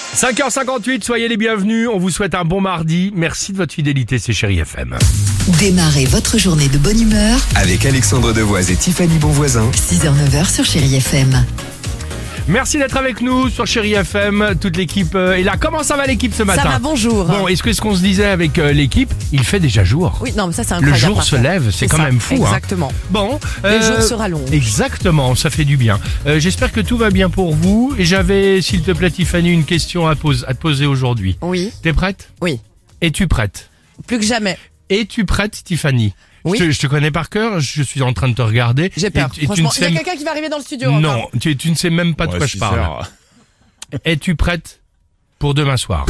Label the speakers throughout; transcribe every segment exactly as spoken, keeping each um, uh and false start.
Speaker 1: cinq heures cinquante-huit, soyez les bienvenus, on vous souhaite un bon mardi, merci de votre fidélité, c'est Chérie F M.
Speaker 2: Démarrez votre journée de bonne humeur
Speaker 3: avec Alexandre Devoise et Tiffany Bonvoisin.
Speaker 2: six heures neuf heures sur Chérie F M.
Speaker 1: Merci d'être avec nous sur Chérie F M, toute l'équipe est là. Comment ça va l'équipe ce matin?
Speaker 4: Ça va, bonjour.
Speaker 1: Bon, est-ce que ce qu'on se disait avec euh, l'équipe, il fait déjà jour?
Speaker 4: Oui, non, mais ça c'est
Speaker 1: Le
Speaker 4: incroyable.
Speaker 1: jour se lève, c'est quand
Speaker 4: ça,
Speaker 1: même fou.
Speaker 4: Exactement.
Speaker 1: Hein. Bon,
Speaker 4: Le jour se rallonge.
Speaker 1: Exactement, ça fait du bien. Euh, J'espère que tout va bien pour vous. Et j'avais, s'il te plaît, Tiffany, une question à, pose, à te poser aujourd'hui.
Speaker 4: Oui.
Speaker 1: T'es prête?
Speaker 4: Oui.
Speaker 1: Es-tu prête?
Speaker 4: Plus que jamais.
Speaker 1: Es-tu prête, Tiffany?
Speaker 4: Oui.
Speaker 1: Je te, je te connais par cœur, je suis en train de te regarder.
Speaker 4: J'ai peur.
Speaker 1: Et, et tu ne
Speaker 4: Franchement, il y a
Speaker 1: sais-
Speaker 4: quelqu'un qui va arriver dans le studio.
Speaker 1: Non,
Speaker 4: encore.
Speaker 1: tu, tu ne sais même pas de quoi je parle. Es-tu prête pour demain soir?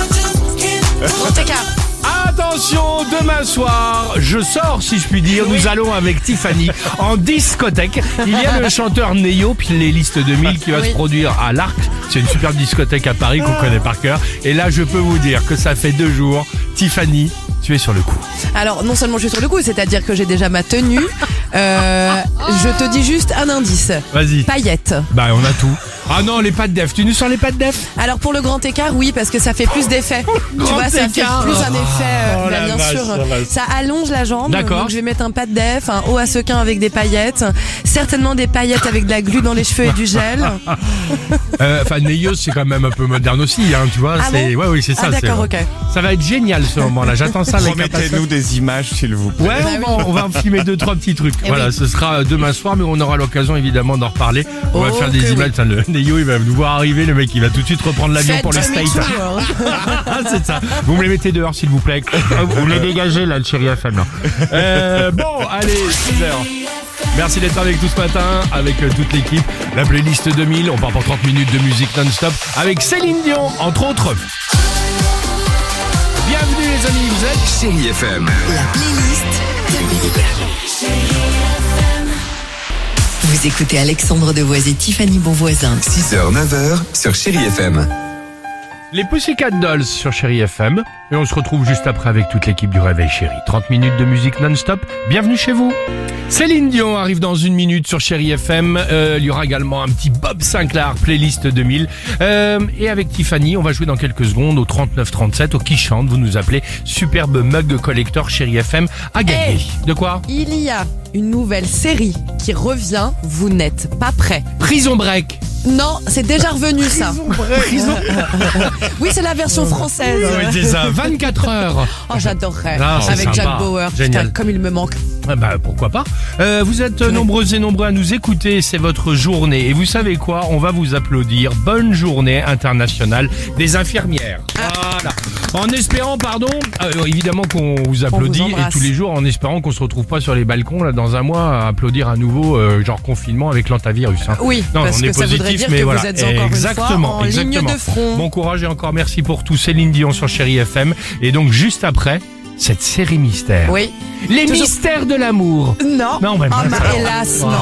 Speaker 4: Grand écart.
Speaker 1: Attention, demain soir, je sors si je puis dire, nous allons avec Tiffany en discothèque. Il y a le chanteur Neyo, Playlist deux mille, qui va
Speaker 4: Oui.
Speaker 1: se produire à l'Arc. C'est une superbe discothèque à Paris qu'on connaît par cœur. Et là, je peux vous dire que ça fait deux jours, Tiffany, tu es sur le coup.
Speaker 4: Alors, non seulement je suis sur le coup, c'est-à-dire que j'ai déjà ma tenue. Euh, je te dis juste un indice.
Speaker 1: Vas-y.
Speaker 4: Paillettes.
Speaker 1: Bah, on a tout. Ah non, les pattes def. Tu nous sors les pattes def?
Speaker 4: Alors pour le grand écart, oui, parce que ça fait plus d'effet. Tu
Speaker 1: Grand
Speaker 4: vois, ça
Speaker 1: écart.
Speaker 4: fait plus un effet. euh,
Speaker 1: Oh,
Speaker 4: bah,
Speaker 1: la
Speaker 4: bien
Speaker 1: vache,
Speaker 4: sûr,
Speaker 1: la vache.
Speaker 4: ça allonge la jambe.
Speaker 1: D'accord.
Speaker 4: Donc je vais mettre un pas de def, un haut à sequin avec des paillettes, certainement des paillettes avec de la glu dans les cheveux et du gel.
Speaker 1: Euh, Enfin, Neyo, c'est quand même un peu moderne aussi, hein, tu vois.
Speaker 4: Ah
Speaker 1: c'est,
Speaker 4: bon
Speaker 1: ouais, oui, c'est ça.
Speaker 4: Ah, d'accord,
Speaker 1: c'est-
Speaker 4: ok.
Speaker 1: Ça va être génial ce moment-là. J'attends ça avec impatience.
Speaker 5: Promettez-nous des images, s'il vous plaît.
Speaker 1: Ouais, on va, on va en filmer deux, trois petits trucs.
Speaker 4: Eh
Speaker 1: Voilà,
Speaker 4: oui.
Speaker 1: ce sera demain soir, mais on aura l'occasion évidemment d'en reparler. On va
Speaker 4: Oh,
Speaker 1: faire des
Speaker 4: que
Speaker 1: images. Putain, le Neyo, il va nous voir arriver, le mec, il va tout de suite reprendre l'avion
Speaker 4: Faites
Speaker 1: pour les States.
Speaker 4: demi-tour.
Speaker 1: Ah, c'est ça. Vous me les mettez dehors, s'il vous plaît. Vous me les dégagez, là, le Chérie F M, là. Euh, bon, allez, six heures. Merci d'être avec nous ce matin, avec euh, toute l'équipe. La playlist deux mille, on part pour trente minutes de musique non-stop, avec Céline Dion, entre autres. Bienvenue les amis, vous êtes
Speaker 3: Chérie F M.
Speaker 2: La playlist. Vous écoutez Alexandre Devoise et Tiffany Bonvoisin.
Speaker 3: six heures neuf heures sur Chérie F M.
Speaker 1: les Pussycat Dolls sur Chérie F M. Et on se retrouve juste après avec toute l'équipe du Réveil Chérie. trente minutes de musique non-stop. Bienvenue chez vous. Céline Dion arrive dans une minute sur Chérie F M. Euh, il y aura également un petit Bob Sinclair, playlist deux mille. Euh, et avec Tiffany, on va jouer dans quelques secondes au trente-neuf trente-sept, au qui chante. Vous nous appelez superbe mug collector Chérie F M à gagner.
Speaker 4: Hey.
Speaker 1: De quoi?
Speaker 4: Il y a une nouvelle série qui revient. Vous n'êtes pas prêts.
Speaker 1: Prison Break.
Speaker 4: Non, c'est déjà revenu ça.
Speaker 1: Prison
Speaker 4: Oui, c'est la version française.
Speaker 1: Oui, c'est ça. vingt-quatre heures.
Speaker 4: Oh, j'adorerais.
Speaker 1: Ah, c'est
Speaker 4: Avec
Speaker 1: sympa.
Speaker 4: Jack Bauer.
Speaker 1: Génial.
Speaker 4: Putain, comme il me manque.
Speaker 1: Ah bah, pourquoi pas. Euh, vous êtes euh, nombreuses et nombreux à nous écouter, c'est votre journée. Et vous savez quoi? On va vous applaudir. Bonne journée internationale des infirmières. Voilà. En espérant, pardon, euh, évidemment qu'on vous applaudit
Speaker 4: On vous
Speaker 1: et
Speaker 4: embrasse.
Speaker 1: tous les jours en espérant qu'on se retrouve pas sur les balcons là dans un mois à applaudir à nouveau euh, genre confinement avec l'antavirus. Hein.
Speaker 4: Oui,
Speaker 1: Non,
Speaker 4: parce
Speaker 1: on
Speaker 4: que
Speaker 1: est
Speaker 4: ça voudrait
Speaker 1: positif,
Speaker 4: dire
Speaker 1: mais
Speaker 4: que
Speaker 1: voilà.
Speaker 4: vous êtes encore
Speaker 1: exactement,
Speaker 4: une fois en
Speaker 1: exactement.
Speaker 4: ligne de front.
Speaker 1: Bon courage et encore merci pour tout. Céline Dion sur Chérie F M. Et donc juste après, cette série mystère.
Speaker 4: Oui.
Speaker 1: Les
Speaker 4: Toujours-
Speaker 1: mystères de l'amour.
Speaker 4: Non.
Speaker 1: Non, même
Speaker 4: oh,
Speaker 1: pas
Speaker 4: bah,
Speaker 1: ça.
Speaker 4: hélas,
Speaker 1: Wow.
Speaker 4: non.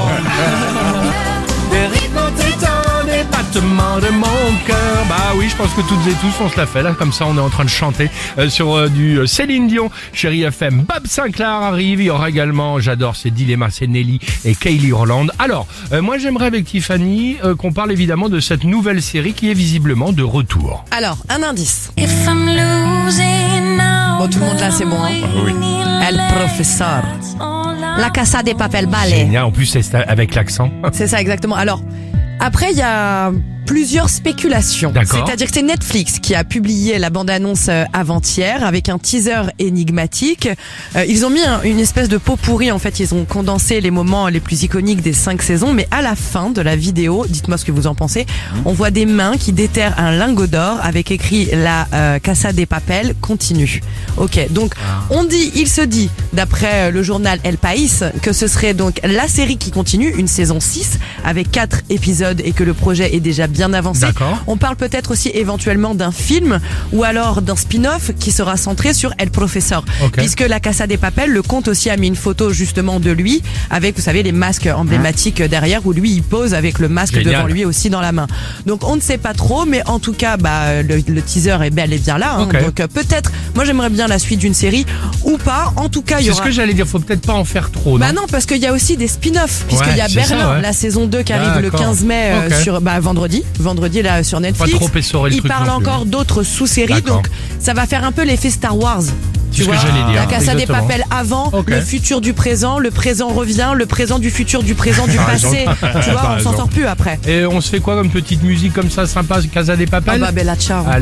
Speaker 1: Le rythme t'étend des battements de mon cœur. Bah oui, je pense que toutes et tous on se la fait là, comme ça on est en train de chanter euh, sur euh, du euh, Céline Dion, Chérie F M. Bob Sinclair arrive, il y aura également, j'adore ces dilemmas, c'est Nelly et Kaylee Roland. Alors, euh, moi j'aimerais avec Tiffany euh, qu'on parle évidemment de cette nouvelle série qui est visiblement de retour.
Speaker 4: Alors, un indice.
Speaker 6: If I'm losing now,
Speaker 4: Bon, tout le monde là, c'est bon, hein.
Speaker 1: oui.
Speaker 4: El Professeur. La Casa de Papel Ballet.
Speaker 1: Génial, en plus c'est avec l'accent.
Speaker 4: C'est ça, exactement. Alors, après, il y a plusieurs spéculations.
Speaker 1: D'accord.
Speaker 4: C'est-à-dire que c'est Netflix qui a publié la bande-annonce euh, avant-hier avec un teaser énigmatique. Euh, ils ont mis un- une espèce de pot pourri. En fait, ils ont condensé les moments les plus iconiques des cinq saisons. Mais à la fin de la vidéo, dites-moi ce que vous en pensez, on voit des mains qui déterrent un lingot d'or avec écrit la euh, Casa de Papel continue. Ok, donc on dit, il se dit, d'après euh, le journal El País, que ce serait donc la série qui continue, une saison six avec quatre épisodes et que le projet est déjà bien avancé.
Speaker 1: D'accord.
Speaker 4: On parle peut-être aussi éventuellement d'un film ou alors d'un spin-off qui sera centré sur El Professeur.
Speaker 1: Ok.
Speaker 4: Puisque la Casa de Papel, le conte aussi a mis une photo justement de lui avec, vous savez, les masques emblématiques derrière où lui il pose avec le masque
Speaker 1: Génial.
Speaker 4: devant lui aussi dans la main. Donc on ne sait pas trop, mais en tout cas, bah, le, le teaser est bel et bien là. Hein.
Speaker 1: Ok.
Speaker 4: Donc euh, peut-être, moi j'aimerais bien la suite d'une série ou pas. En tout cas, il y
Speaker 1: C'est
Speaker 4: aura...
Speaker 1: ce que j'allais dire, faut peut-être pas en faire trop.
Speaker 4: Bah
Speaker 1: non
Speaker 4: non, parce qu'il y a aussi des spin-offs, puisqu'il
Speaker 1: Ouais,
Speaker 4: y a
Speaker 1: c'est
Speaker 4: Berlin,
Speaker 1: ça, ouais.
Speaker 4: la saison deux qui arrive le
Speaker 1: D'accord.
Speaker 4: quinze mai euh,
Speaker 1: Ok.
Speaker 4: sur bah, vendredi. vendredi là sur Netflix.
Speaker 1: Pas trop essorer le
Speaker 4: Il
Speaker 1: truc
Speaker 4: parle
Speaker 1: non plus.
Speaker 4: encore d'autres sous-séries,
Speaker 1: D'accord.
Speaker 4: donc ça va faire un peu l'effet Star Wars.
Speaker 1: C'est
Speaker 4: Tu
Speaker 1: ce que
Speaker 4: vois,
Speaker 1: j'allais dire.
Speaker 4: La Casa des
Speaker 1: Exactement.
Speaker 4: Papel avant,
Speaker 1: Ok.
Speaker 4: le futur du présent, le présent revient, le présent du futur, du présent du
Speaker 1: T'as raison.
Speaker 4: passé. Tu vois,
Speaker 1: T'as
Speaker 4: on
Speaker 1: raison.
Speaker 4: s'en sort plus après.
Speaker 1: Et on se fait quoi comme petite musique comme ça, sympa, Casa des
Speaker 4: Ah
Speaker 1: Papel?
Speaker 4: bah Bella Ciao.
Speaker 1: Allez.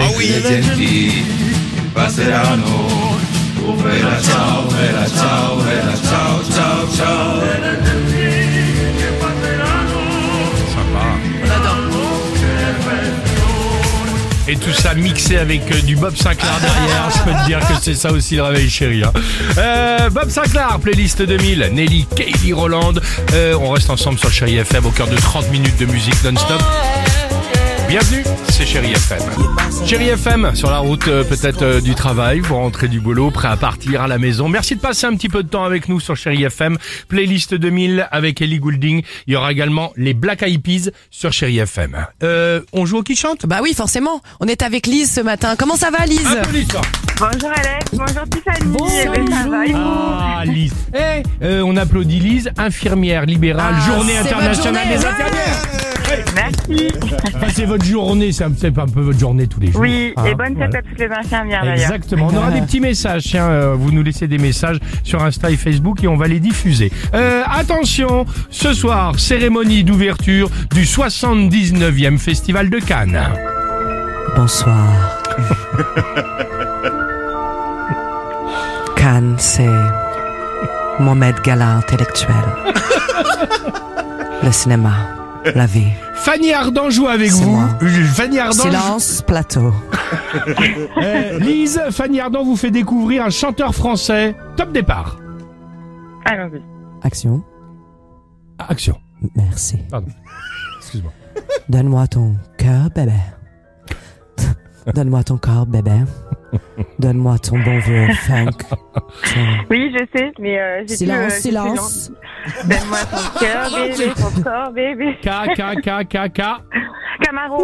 Speaker 4: On adore.
Speaker 1: Et tout ça mixé avec euh, du Bob Sinclair derrière, je peux te dire que c'est ça aussi le réveil chéri. Hein. Euh, Bob Sinclair, playlist deux mille, Nelly, Kelly Rowland. Euh, on reste ensemble sur Chéri F M au cœur de trente minutes de musique non-stop. Bienvenue, c'est Chéri F M. Chéri F M, sur la route euh, peut-être euh, du travail, vous rentrez du boulot, prêt à partir à la maison. Merci de passer un petit peu de temps avec nous sur Chéri F M. Playlist deux mille avec Ellie Goulding. Il y aura également les Black Eyed Peas sur Chéri F M. Euh, on joue au qui chante?
Speaker 4: Bah oui, forcément. On est avec Lise ce matin. Comment ça va, Lise?
Speaker 1: Applaudissements.
Speaker 5: Bonjour Alex, bonjour Tiffany.
Speaker 4: Bonjour.
Speaker 5: Eh ben, ça va et vous?
Speaker 1: Ah, Lise. Eh, euh, on applaudit Lise, infirmière libérale,
Speaker 4: Ah,
Speaker 1: journée
Speaker 4: c'est
Speaker 1: internationale
Speaker 4: votre
Speaker 1: des
Speaker 4: journée.
Speaker 1: infirmières.
Speaker 5: Merci.
Speaker 1: Enfin, c'est votre journée, c'est un, c'est un peu votre journée tous les jours.
Speaker 5: Oui,
Speaker 1: Hein,
Speaker 5: et bonne fête
Speaker 1: voilà.
Speaker 5: à toutes les infirmières d'ailleurs.
Speaker 1: Exactement. On aura des petits messages. Tiens, euh, vous nous laissez des messages sur Insta et Facebook et on va les diffuser. Euh, attention, ce soir, cérémonie d'ouverture du soixante-dix-neuvième Festival de Cannes.
Speaker 4: Bonsoir. Cannes, c'est mon maître gala intellectuel. Le cinéma, la vie.
Speaker 1: Fanny Ardant joue avec
Speaker 4: C'est
Speaker 1: vous.
Speaker 4: moi.
Speaker 1: Euh, Fanny Ardant.
Speaker 4: Silence, plateau.
Speaker 1: Euh, Lise, Fanny Ardant vous fait découvrir un chanteur français. Top départ.
Speaker 5: Allons-y.
Speaker 4: Action.
Speaker 1: Action.
Speaker 4: Merci.
Speaker 1: Pardon. Excuse-moi.
Speaker 4: Donne-moi ton cœur, bébé. Donne-moi ton corps, bébé. Donne-moi ton bon vieux funk.
Speaker 5: Oui, je sais, mais euh, j'ai
Speaker 4: Silence,
Speaker 5: plus, euh, j'ai plus
Speaker 4: silence.
Speaker 5: l'envie. Donne-moi ton cœur, bébé, ton corps, bébé.
Speaker 1: K, K, K, K, K.
Speaker 5: Camaro.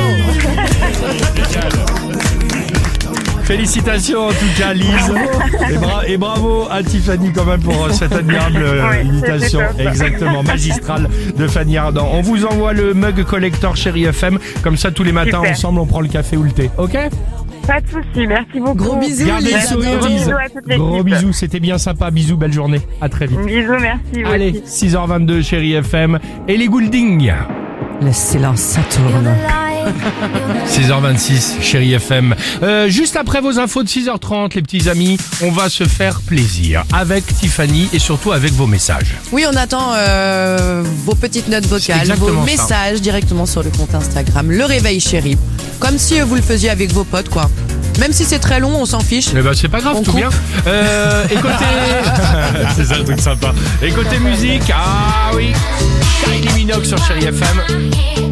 Speaker 1: Félicitations en tout cas Lise et, bra- et bravo à Tiffany quand même pour euh, cette admirable euh,
Speaker 5: Ouais,
Speaker 1: imitation
Speaker 5: c'était top.
Speaker 1: exactement magistrale de Fanny Ardant. On vous envoie le mug collector Chéri F M, comme ça tous les matins
Speaker 5: Super.
Speaker 1: ensemble on prend le café ou le thé, ok?
Speaker 5: Pas de soucis, merci beaucoup.
Speaker 4: Gros bisous,
Speaker 1: Gardez le
Speaker 4: Lise.
Speaker 1: sourire
Speaker 5: Gros
Speaker 1: Lise.
Speaker 5: bisous à toute l'équipe.
Speaker 1: Gros bisous, c'était bien sympa, bisous, belle journée, à très vite.
Speaker 5: Bisous, merci. vous
Speaker 1: Allez,
Speaker 5: aussi.
Speaker 1: six heures vingt-deux Chéri F M et les Goulding.
Speaker 4: Le silence, ça tourne.
Speaker 1: six heures vingt-six, Chéri F M. Euh, juste après vos infos de six heures trente, les petits amis, on va se faire plaisir avec Tiffany et surtout avec vos messages.
Speaker 4: Oui, on attend euh, vos petites notes
Speaker 1: C'est
Speaker 4: vocales,
Speaker 1: exactement
Speaker 4: vos
Speaker 1: ça.
Speaker 4: messages directement sur le compte Instagram Le Réveil Chéri. Comme si euh, vous le faisiez avec vos potes, quoi. Même si c'est très long, on s'en fiche.
Speaker 1: Mais bah c'est pas grave,
Speaker 4: On
Speaker 1: tout
Speaker 4: coupe.
Speaker 1: bien. Euh, écoutez, c'est ça le truc sympa. Écoutez musique, ah oui, Kylie Minogue sur Chéri F M.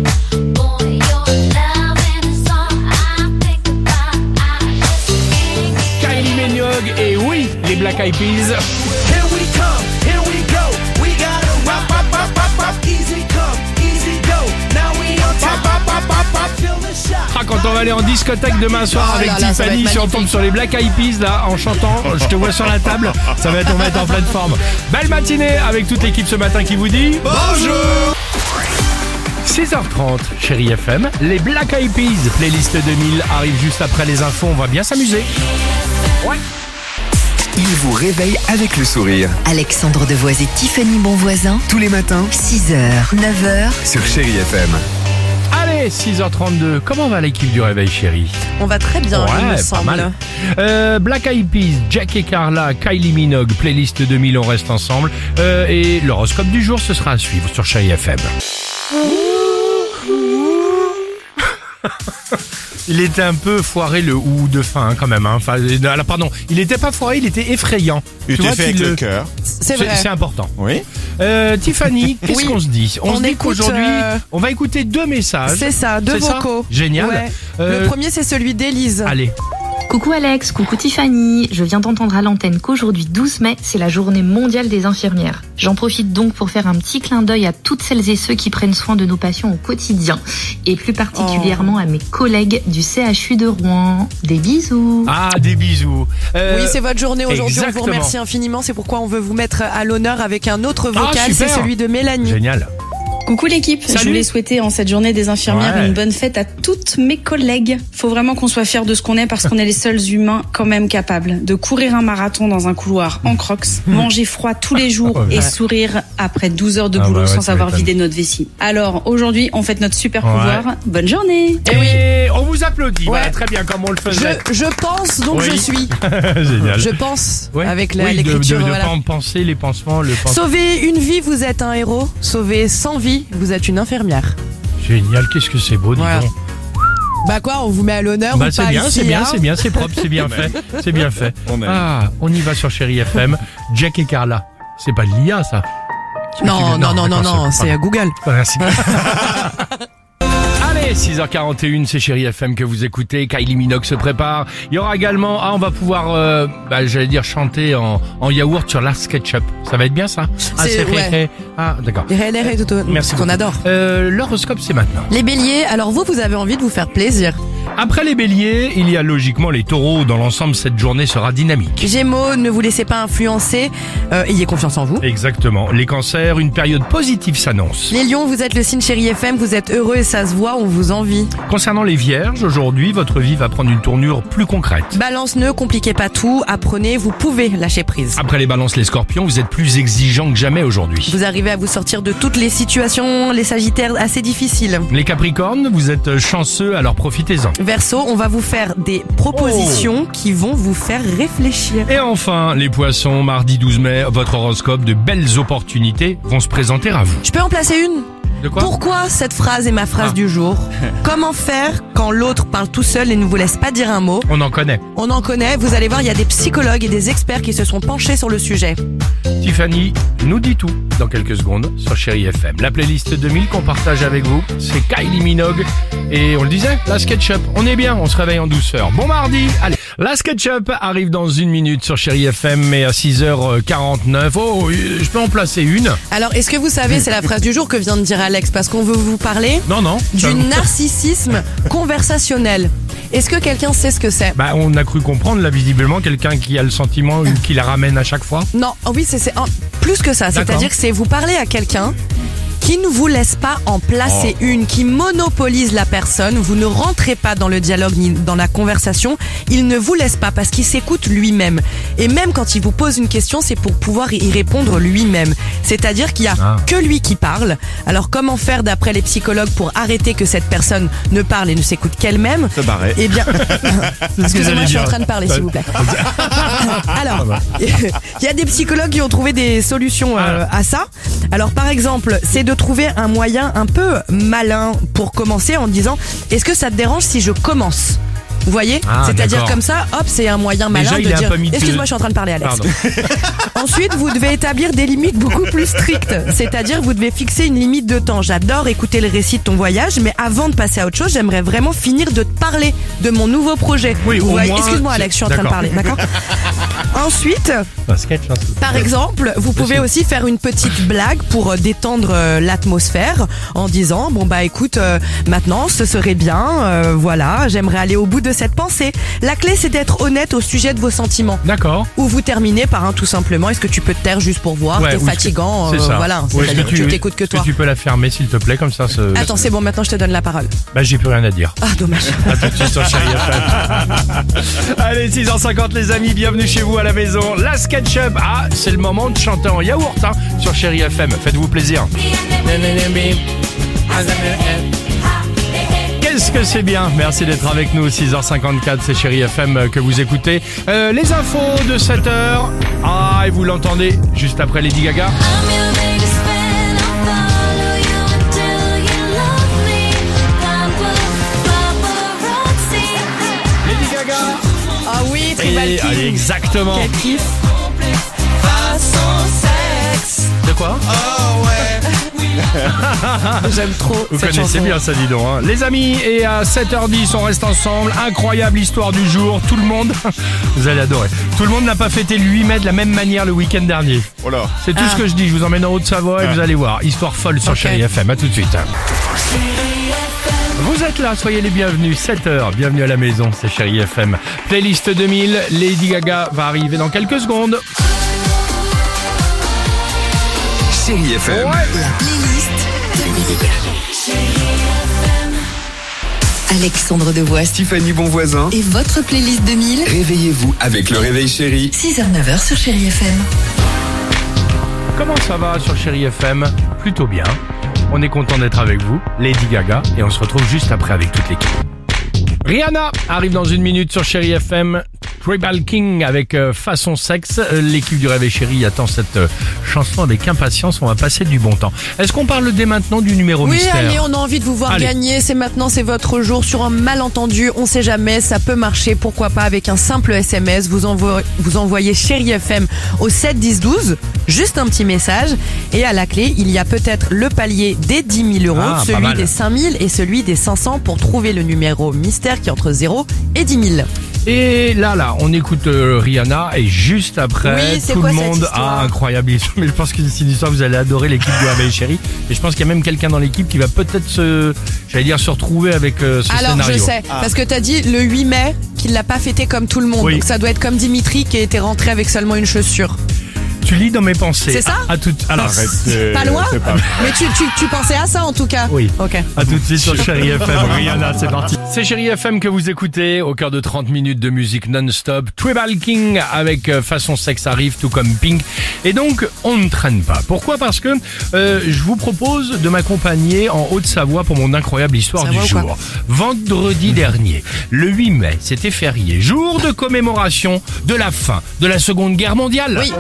Speaker 1: Kylie Minogue et oui, les Black Eyed Peas.
Speaker 7: Here we come, here we go. We gotta rock, pop, pop, pop, pop. Easy come, easy go. Now we on top, pop, pop, pop, pop. Feel the shot.
Speaker 1: Ah, quand on va aller en discothèque demain soir
Speaker 4: Oh
Speaker 1: avec
Speaker 4: là là, ça va
Speaker 1: Tiffany,
Speaker 4: être
Speaker 1: si on tombe
Speaker 4: magnifique.
Speaker 1: sur les Black Eyed Peas là en chantant, je te vois sur la table, ça va être on va être en pleine forme. Belle matinée avec toute l'équipe ce matin qui vous dit bonjour. six heures trente, Chéri F M, les Black Eyed Peas, playlist deux mille arrive juste après les infos, on va bien s'amuser. Ouais.
Speaker 3: Il vous réveille avec le sourire.
Speaker 2: Alexandre Devoise et Tiffany Bonvoisin.
Speaker 3: Tous les matins
Speaker 2: six heures, neuf heures.
Speaker 3: sur Chéri F M.
Speaker 1: Allez, six heures trente-deux, comment va l'équipe du réveil chéri?
Speaker 4: On va très bien, il me
Speaker 1: Ouais, pas
Speaker 4: semble.
Speaker 1: mal. Euh, Black Eyed Peas, Jack et Carla, Kylie Minogue, playlist deux mille, on reste ensemble. Euh, et l'horoscope du jour, ce sera à suivre sur Chéri F M. Il était un peu foiré le ou de fin hein, quand même. Hein. Enfin, euh, pardon, il était pas foiré, il était effrayant.
Speaker 8: Il
Speaker 1: Tu
Speaker 8: était
Speaker 1: vois,
Speaker 8: fait
Speaker 1: tu
Speaker 8: avec
Speaker 1: le-
Speaker 8: le cœur.
Speaker 4: C'est
Speaker 1: C'est
Speaker 4: vrai.
Speaker 1: c'est important.
Speaker 8: Oui.
Speaker 1: Euh, Tiffany, qu'est-ce
Speaker 4: Oui.
Speaker 1: qu'on se dit? On,
Speaker 4: On
Speaker 1: se dit
Speaker 4: écoute,
Speaker 1: qu'aujourd'hui,
Speaker 4: euh,
Speaker 1: on va écouter deux messages.
Speaker 4: C'est ça, deux
Speaker 1: C'est ça
Speaker 4: vocaux.
Speaker 1: Génial.
Speaker 4: Ouais.
Speaker 1: Euh,
Speaker 4: Le premier, c'est celui d'Élise.
Speaker 1: Allez.
Speaker 9: Coucou Alex, coucou Tiffany. Je viens d'entendre à l'antenne qu'aujourd'hui douze mai, c'est la journée mondiale des infirmières. J'en profite donc pour faire un petit clin d'œil à toutes celles et ceux qui prennent soin de nos patients au quotidien. Et plus particulièrement à mes collègues du C H U de Rouen. Des bisous.
Speaker 1: Ah, des bisous. Euh,
Speaker 4: Oui, c'est votre journée aujourd'hui. On
Speaker 1: exactement.
Speaker 4: vous remercie infiniment. C'est pourquoi on veut vous mettre à l'honneur avec un autre
Speaker 1: Ah,
Speaker 4: vocal. C'est
Speaker 1: super.
Speaker 4: celui de Mélanie.
Speaker 1: Génial.
Speaker 8: Coucou l'équipe,
Speaker 1: Salut.
Speaker 8: je voulais souhaiter en cette journée des infirmières
Speaker 1: Ouais.
Speaker 8: une bonne fête à toutes mes collègues. Faut vraiment qu'on soit fiers de ce qu'on est parce qu'on est les seuls humains quand même capables de courir un marathon dans un couloir en crocs, manger froid tous les jours
Speaker 1: Ouais.
Speaker 8: et sourire après douze heures de
Speaker 1: Ah
Speaker 8: boulot
Speaker 1: bah ouais,
Speaker 8: sans
Speaker 1: tu
Speaker 8: avoir
Speaker 1: m'étonnes.
Speaker 8: vidé notre vessie. Alors aujourd'hui, on fête notre super
Speaker 1: Ouais.
Speaker 8: pouvoir. Bonne journée.
Speaker 1: Et on vous applaudit. Voilà,
Speaker 4: Ouais.
Speaker 1: très bien, comme on le faisait.
Speaker 4: Je, je pense, donc
Speaker 1: Oui.
Speaker 4: je suis.
Speaker 1: Génial.
Speaker 4: Je pense,
Speaker 1: Ouais.
Speaker 4: avec la-
Speaker 1: Oui, de-
Speaker 4: l'écriture.
Speaker 1: de, de,
Speaker 4: voilà.
Speaker 1: pen- penser les pansements, le pansement.
Speaker 4: Sauver une vie, vous êtes un héros. Sauver cent vies, vous êtes une infirmière.
Speaker 1: Génial, qu'est-ce que c'est beau, dis
Speaker 4: Voilà.
Speaker 1: donc.
Speaker 4: Bah quoi, on vous met à l'honneur
Speaker 1: Bah
Speaker 4: ou
Speaker 1: c'est
Speaker 4: pas
Speaker 1: bien,
Speaker 4: ici,
Speaker 1: c'est bien,
Speaker 4: hein
Speaker 1: c'est bien, c'est propre, c'est bien fait, c'est bien fait.
Speaker 3: On aime.
Speaker 1: Ah, on y va sur Chéri F M. Jack et Carla. C'est pas de l'I A ça.
Speaker 4: Non, non, non, non,
Speaker 1: d'accord,
Speaker 4: non, c'est
Speaker 1: pardon.
Speaker 4: Google.
Speaker 1: Merci. Allez, six heures quarante et une, c'est Chéri F M que vous écoutez. Kylie Minogue se prépare. Il y aura également, ah, on va pouvoir, euh, bah, j'allais dire chanter en, en yaourt sur Last SketchUp. Ça va être bien ça. Ah,
Speaker 4: C'est-
Speaker 1: ré-
Speaker 4: ouais.
Speaker 1: ré- Ah, d'accord.
Speaker 4: Les réels et tout,
Speaker 1: Merci
Speaker 4: qu'on
Speaker 1: beaucoup.
Speaker 4: adore.
Speaker 1: Euh, l'horoscope, c'est maintenant.
Speaker 4: Les béliers, alors vous, vous avez envie de vous faire plaisir.
Speaker 1: Après les béliers, il y a logiquement les taureaux. Dans l'ensemble, cette journée sera dynamique.
Speaker 4: Gémeaux, ne vous laissez pas influencer, euh, ayez confiance en vous.
Speaker 1: Exactement. Les cancers, une période positive s'annonce.
Speaker 4: Les lions, vous êtes le signe Chéri F M, vous êtes heureux et ça se voit, on vous envie.
Speaker 1: Concernant les vierges, aujourd'hui, votre vie va prendre une tournure plus concrète.
Speaker 4: Balance, ne compliquez pas tout, apprenez, vous pouvez lâcher prise.
Speaker 1: Après les balances, les scorpions, vous êtes plus exigeants que jamais aujourd'hui.
Speaker 4: Vous arrivez à vous sortir de toutes les situations, les sagittaires, assez difficiles.
Speaker 1: Les capricornes, vous êtes chanceux, alors profitez-en.
Speaker 4: Verseau, on va vous faire des propositions qui vont vous faire réfléchir.
Speaker 1: Et enfin, les poissons, mardi douze mai, votre horoscope, de belles opportunités vont se présenter à vous.
Speaker 4: Je peux en placer une ?
Speaker 1: De quoi
Speaker 4: Pourquoi cette phrase est ma phrase
Speaker 1: Ah.
Speaker 4: du jour? Comment faire quand l'autre parle tout seul et ne vous laisse pas dire un mot?
Speaker 1: On en connaît.
Speaker 4: On en connaît, vous allez voir, il y a des psychologues et des experts qui se sont penchés sur le sujet.
Speaker 1: Tiffany nous dit tout dans quelques secondes sur Chéri F M. La playlist deux mille qu'on partage avec vous, c'est Kylie Minogue. Et on le disait, la SketchUp, on est bien, on se réveille en douceur. Bon mardi, allez. La SketchUp arrive dans une minute sur Chéri F M, mais à six heures quarante-neuf. Oh, je peux en placer une?
Speaker 4: Alors, est-ce que vous savez, c'est la phrase du jour que vient de dire Alex, parce qu'on veut vous parler
Speaker 1: Non, non.
Speaker 4: du
Speaker 1: Ça-
Speaker 4: narcissisme conversationnel. Est-ce que quelqu'un sait ce que c'est?
Speaker 1: Bah, on a cru comprendre, là, visiblement, quelqu'un qui a le sentiment qui la ramène à chaque fois.
Speaker 4: Non, oh oui, c'est c'est un- plus que ça.
Speaker 1: D'accord.
Speaker 4: C'est-à-dire que c'est vous parlez à quelqu'un qui ne vous laisse pas en placer une, qui monopolise la personne. Vous ne rentrez pas dans le dialogue ni dans la conversation. Il ne vous laisse pas parce qu'il s'écoute lui-même. Et même quand il vous pose une question, c'est pour pouvoir y répondre lui-même. C'est-à-dire qu'il y a
Speaker 1: Ah.
Speaker 4: que lui qui parle. Alors comment faire d'après les psychologues pour arrêter que cette personne ne parle et ne s'écoute qu'elle-même?
Speaker 3: Se barrer.
Speaker 4: Eh bien, excusez-moi, je suis en train de parler,
Speaker 1: Ouais.
Speaker 4: s'il vous plaît. Alors, il y a des psychologues qui ont trouvé des solutions euh, à ça. Alors, par exemple, c'est de trouver un moyen un peu malin pour commencer en disant « Est-ce que ça te dérange si je commence ?» Vous voyez?
Speaker 1: Ah,
Speaker 4: C'est-à-dire
Speaker 1: d'accord.
Speaker 4: comme ça, hop, c'est un moyen malin
Speaker 1: Déjà, il
Speaker 4: de
Speaker 1: a un
Speaker 4: dire
Speaker 1: peu mis de-
Speaker 4: excuse-moi, je suis en train de parler, Alex.
Speaker 1: Pardon.
Speaker 4: Ensuite, vous devez établir des limites beaucoup plus strictes. C'est-à-dire, vous devez fixer une limite de temps. J'adore écouter le récit de ton voyage, mais avant de passer à autre chose, j'aimerais vraiment finir de te parler de mon nouveau projet.
Speaker 1: Oui,
Speaker 4: Vous
Speaker 1: au
Speaker 4: voyez-
Speaker 1: moins,
Speaker 4: Excuse-moi,
Speaker 1: c'est-
Speaker 4: Alex, je suis en train de
Speaker 1: d'accord.
Speaker 4: parler, d'accord? Ensuite,
Speaker 1: Un sketch, hein, c'est-
Speaker 4: par exemple, vous pouvez aussi faire une petite blague pour euh, détendre euh, l'atmosphère en disant bon bah écoute, euh, maintenant ce serait bien, euh, voilà, j'aimerais aller au bout de cette pensée. La clé c'est d'être honnête au sujet de vos sentiments.
Speaker 1: D'accord.
Speaker 4: Ou vous terminez par un tout simplement, est-ce que tu peux te taire juste pour voir,
Speaker 1: Ouais,
Speaker 4: t'es
Speaker 1: ou est-ce que-
Speaker 4: fatigant,
Speaker 1: c'est
Speaker 4: euh,
Speaker 1: ça.
Speaker 4: voilà,
Speaker 1: Ou est-ce
Speaker 4: c'est-à-dire que
Speaker 1: tu-
Speaker 4: tu t'écoutes que
Speaker 1: est-ce
Speaker 4: toi.
Speaker 1: tu peux la fermer, s'il te plaît, comme ça. Ce...
Speaker 4: Attends, c'est bon, maintenant je te donne la parole.
Speaker 1: Bah, j'ai plus rien à dire.
Speaker 4: Ah dommage.
Speaker 1: À tout de suite sur Chéri F M. Allez, six heures cinquante les amis, bienvenue chez vous à la maison. La SketchUp, ah, c'est le moment de chanter en yaourt hein, sur Chéri F M. Faites-vous plaisir. Qu'est-ce que c'est bien. Merci d'être avec nous. six heures cinquante-quatre, c'est Chéri F M que vous écoutez. Euh, les infos de sept heures. Ah, et vous l'entendez juste après Lady Gaga. Lady Gaga.
Speaker 4: Ah oui,
Speaker 1: Et,
Speaker 4: Tribal
Speaker 1: allez,
Speaker 4: King.
Speaker 1: exactement.
Speaker 4: Quel kiff.
Speaker 1: De quoi
Speaker 4: J'aime trop
Speaker 1: Vous
Speaker 4: cette
Speaker 1: connaissez
Speaker 4: chanson.
Speaker 1: bien ça, dis donc. Hein. Les amis, et à sept heures dix, on reste ensemble. Incroyable histoire du jour. Tout le monde, vous allez adorer. Tout le monde n'a pas fêté le huit mai de la même manière le week-end dernier.
Speaker 3: Oh là.
Speaker 1: C'est tout
Speaker 4: Ah.
Speaker 1: ce que je dis. Je vous emmène en Haute-Savoie et vous allez voir. Histoire folle sur
Speaker 4: Ok.
Speaker 1: Chéri F M. À tout de suite. Vous êtes là, soyez les bienvenus. sept heures, bienvenue à la maison, c'est Chéri F M. Playlist deux mille, Lady Gaga va arriver dans quelques secondes.
Speaker 3: Chéri F M.
Speaker 2: La playlist Alexandre Devoise
Speaker 3: Tiffany Bonvoisin.
Speaker 2: et votre playlist deux mille.
Speaker 3: Réveillez-vous avec le réveil chéri.
Speaker 2: six heures neuf heures sur Chérie F M.
Speaker 1: Comment ça va sur Chérie F M? Plutôt bien. On est content d'être avec vous, Lady Gaga, et on se retrouve juste après avec toute l'équipe. Rihanna arrive dans une minute sur Chérie F M. Tribal King avec euh, Façon Sexe. Euh, L'équipe du Réveil Chéri attend cette euh, chanson avec impatience. On va passer du bon temps. Est-ce qu'on parle dès maintenant du numéro
Speaker 4: Oui,
Speaker 1: mystère?
Speaker 4: allez, on a envie de vous voir
Speaker 1: Allez.
Speaker 4: gagner. C'est maintenant, c'est votre jour. Sur un malentendu, on sait jamais, ça peut marcher. Pourquoi pas avec un simple S M S. Vous, envo- vous envoyez Chérie F M au sept dix douze. Juste un petit message. Et à la clé, il y a peut-être le palier des dix mille euros,
Speaker 1: Ah, pas
Speaker 4: celui
Speaker 1: mal.
Speaker 4: des cinq mille et celui des cinq cents pour trouver le numéro mystère qui est entre zéro et dix mille.
Speaker 1: Et là, là, on écoute euh, Rihanna et juste après,
Speaker 4: Oui, c'est
Speaker 1: tout
Speaker 4: quoi
Speaker 1: le
Speaker 4: cette
Speaker 1: monde
Speaker 4: histoire
Speaker 1: a incroyable histoire. Mais je pense que c'est une histoire que vous allez adorer, l'équipe du Réveil Chéri. Et je pense qu'il y a même quelqu'un dans l'équipe qui va peut-être se, j'allais dire, se retrouver avec euh, ce
Speaker 4: Alors,
Speaker 1: scénario.
Speaker 4: je sais, parce que t'as dit le huit mai qu'il l'a pas fêté comme tout le monde.
Speaker 1: Oui.
Speaker 4: Donc ça doit être comme Dimitri qui était rentré avec seulement une chaussure.
Speaker 1: Tu lis dans mes pensées.
Speaker 4: C'est ça
Speaker 1: À, à tout, alors,
Speaker 4: Pas loin Mais tu, tu, tu pensais à ça en tout cas.
Speaker 1: Oui.
Speaker 4: Ok.
Speaker 1: À tout de suite sur Chérie F M. Rihanna, c'est parti. C'est Chérie F M que vous écoutez au cœur de trente minutes de musique non-stop. Tribal King avec euh, Façon Sexe arrive, tout comme Pink. Et donc, on ne traîne pas. Pourquoi? Parce que euh, je vous propose de m'accompagner en Haute-Savoie pour mon incroyable histoire
Speaker 4: Savoie
Speaker 1: du
Speaker 4: ou quoi
Speaker 1: jour. Vendredi dernier, le huit mai, c'était férié. Jour de commémoration de la fin de la Seconde Guerre mondiale.
Speaker 4: Oui.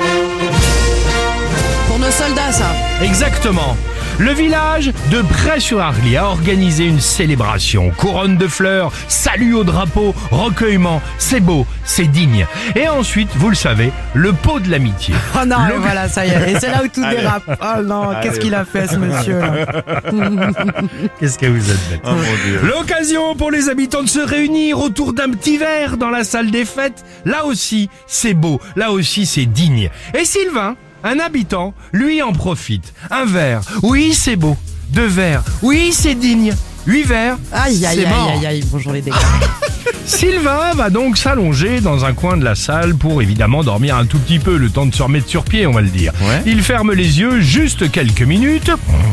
Speaker 4: Pour nos soldats, ça.
Speaker 1: Exactement. Le village de Bray-sur-Arly a organisé une célébration. Couronne de fleurs, salut au drapeau, recueillement. C'est beau, c'est digne. Et ensuite, vous le savez, le pot de l'amitié.
Speaker 4: Oh non,
Speaker 1: Le-
Speaker 4: mais voilà, ça y est. Et c'est là où tout dérape. Oh non, qu'est-ce qu'il a fait ce monsieur là.
Speaker 1: Qu'est-ce que vous êtes bête. L'occasion pour les habitants de se réunir autour d'un petit verre dans la salle des fêtes. Là aussi, c'est beau. Là aussi, c'est digne. Et Sylvain, un habitant, lui en profite. Un verre, oui, c'est beau. Deux verres, oui, c'est digne. Huit verres,
Speaker 4: Aïe, aïe,
Speaker 1: c'est
Speaker 4: aïe,
Speaker 1: mort.
Speaker 4: aïe, aïe. Bonjour les dégâts.
Speaker 1: Sylvain va donc s'allonger dans un coin de la salle pour évidemment dormir un tout petit peu, le temps de se remettre sur pied, on va le dire. Il ferme les yeux juste quelques minutes.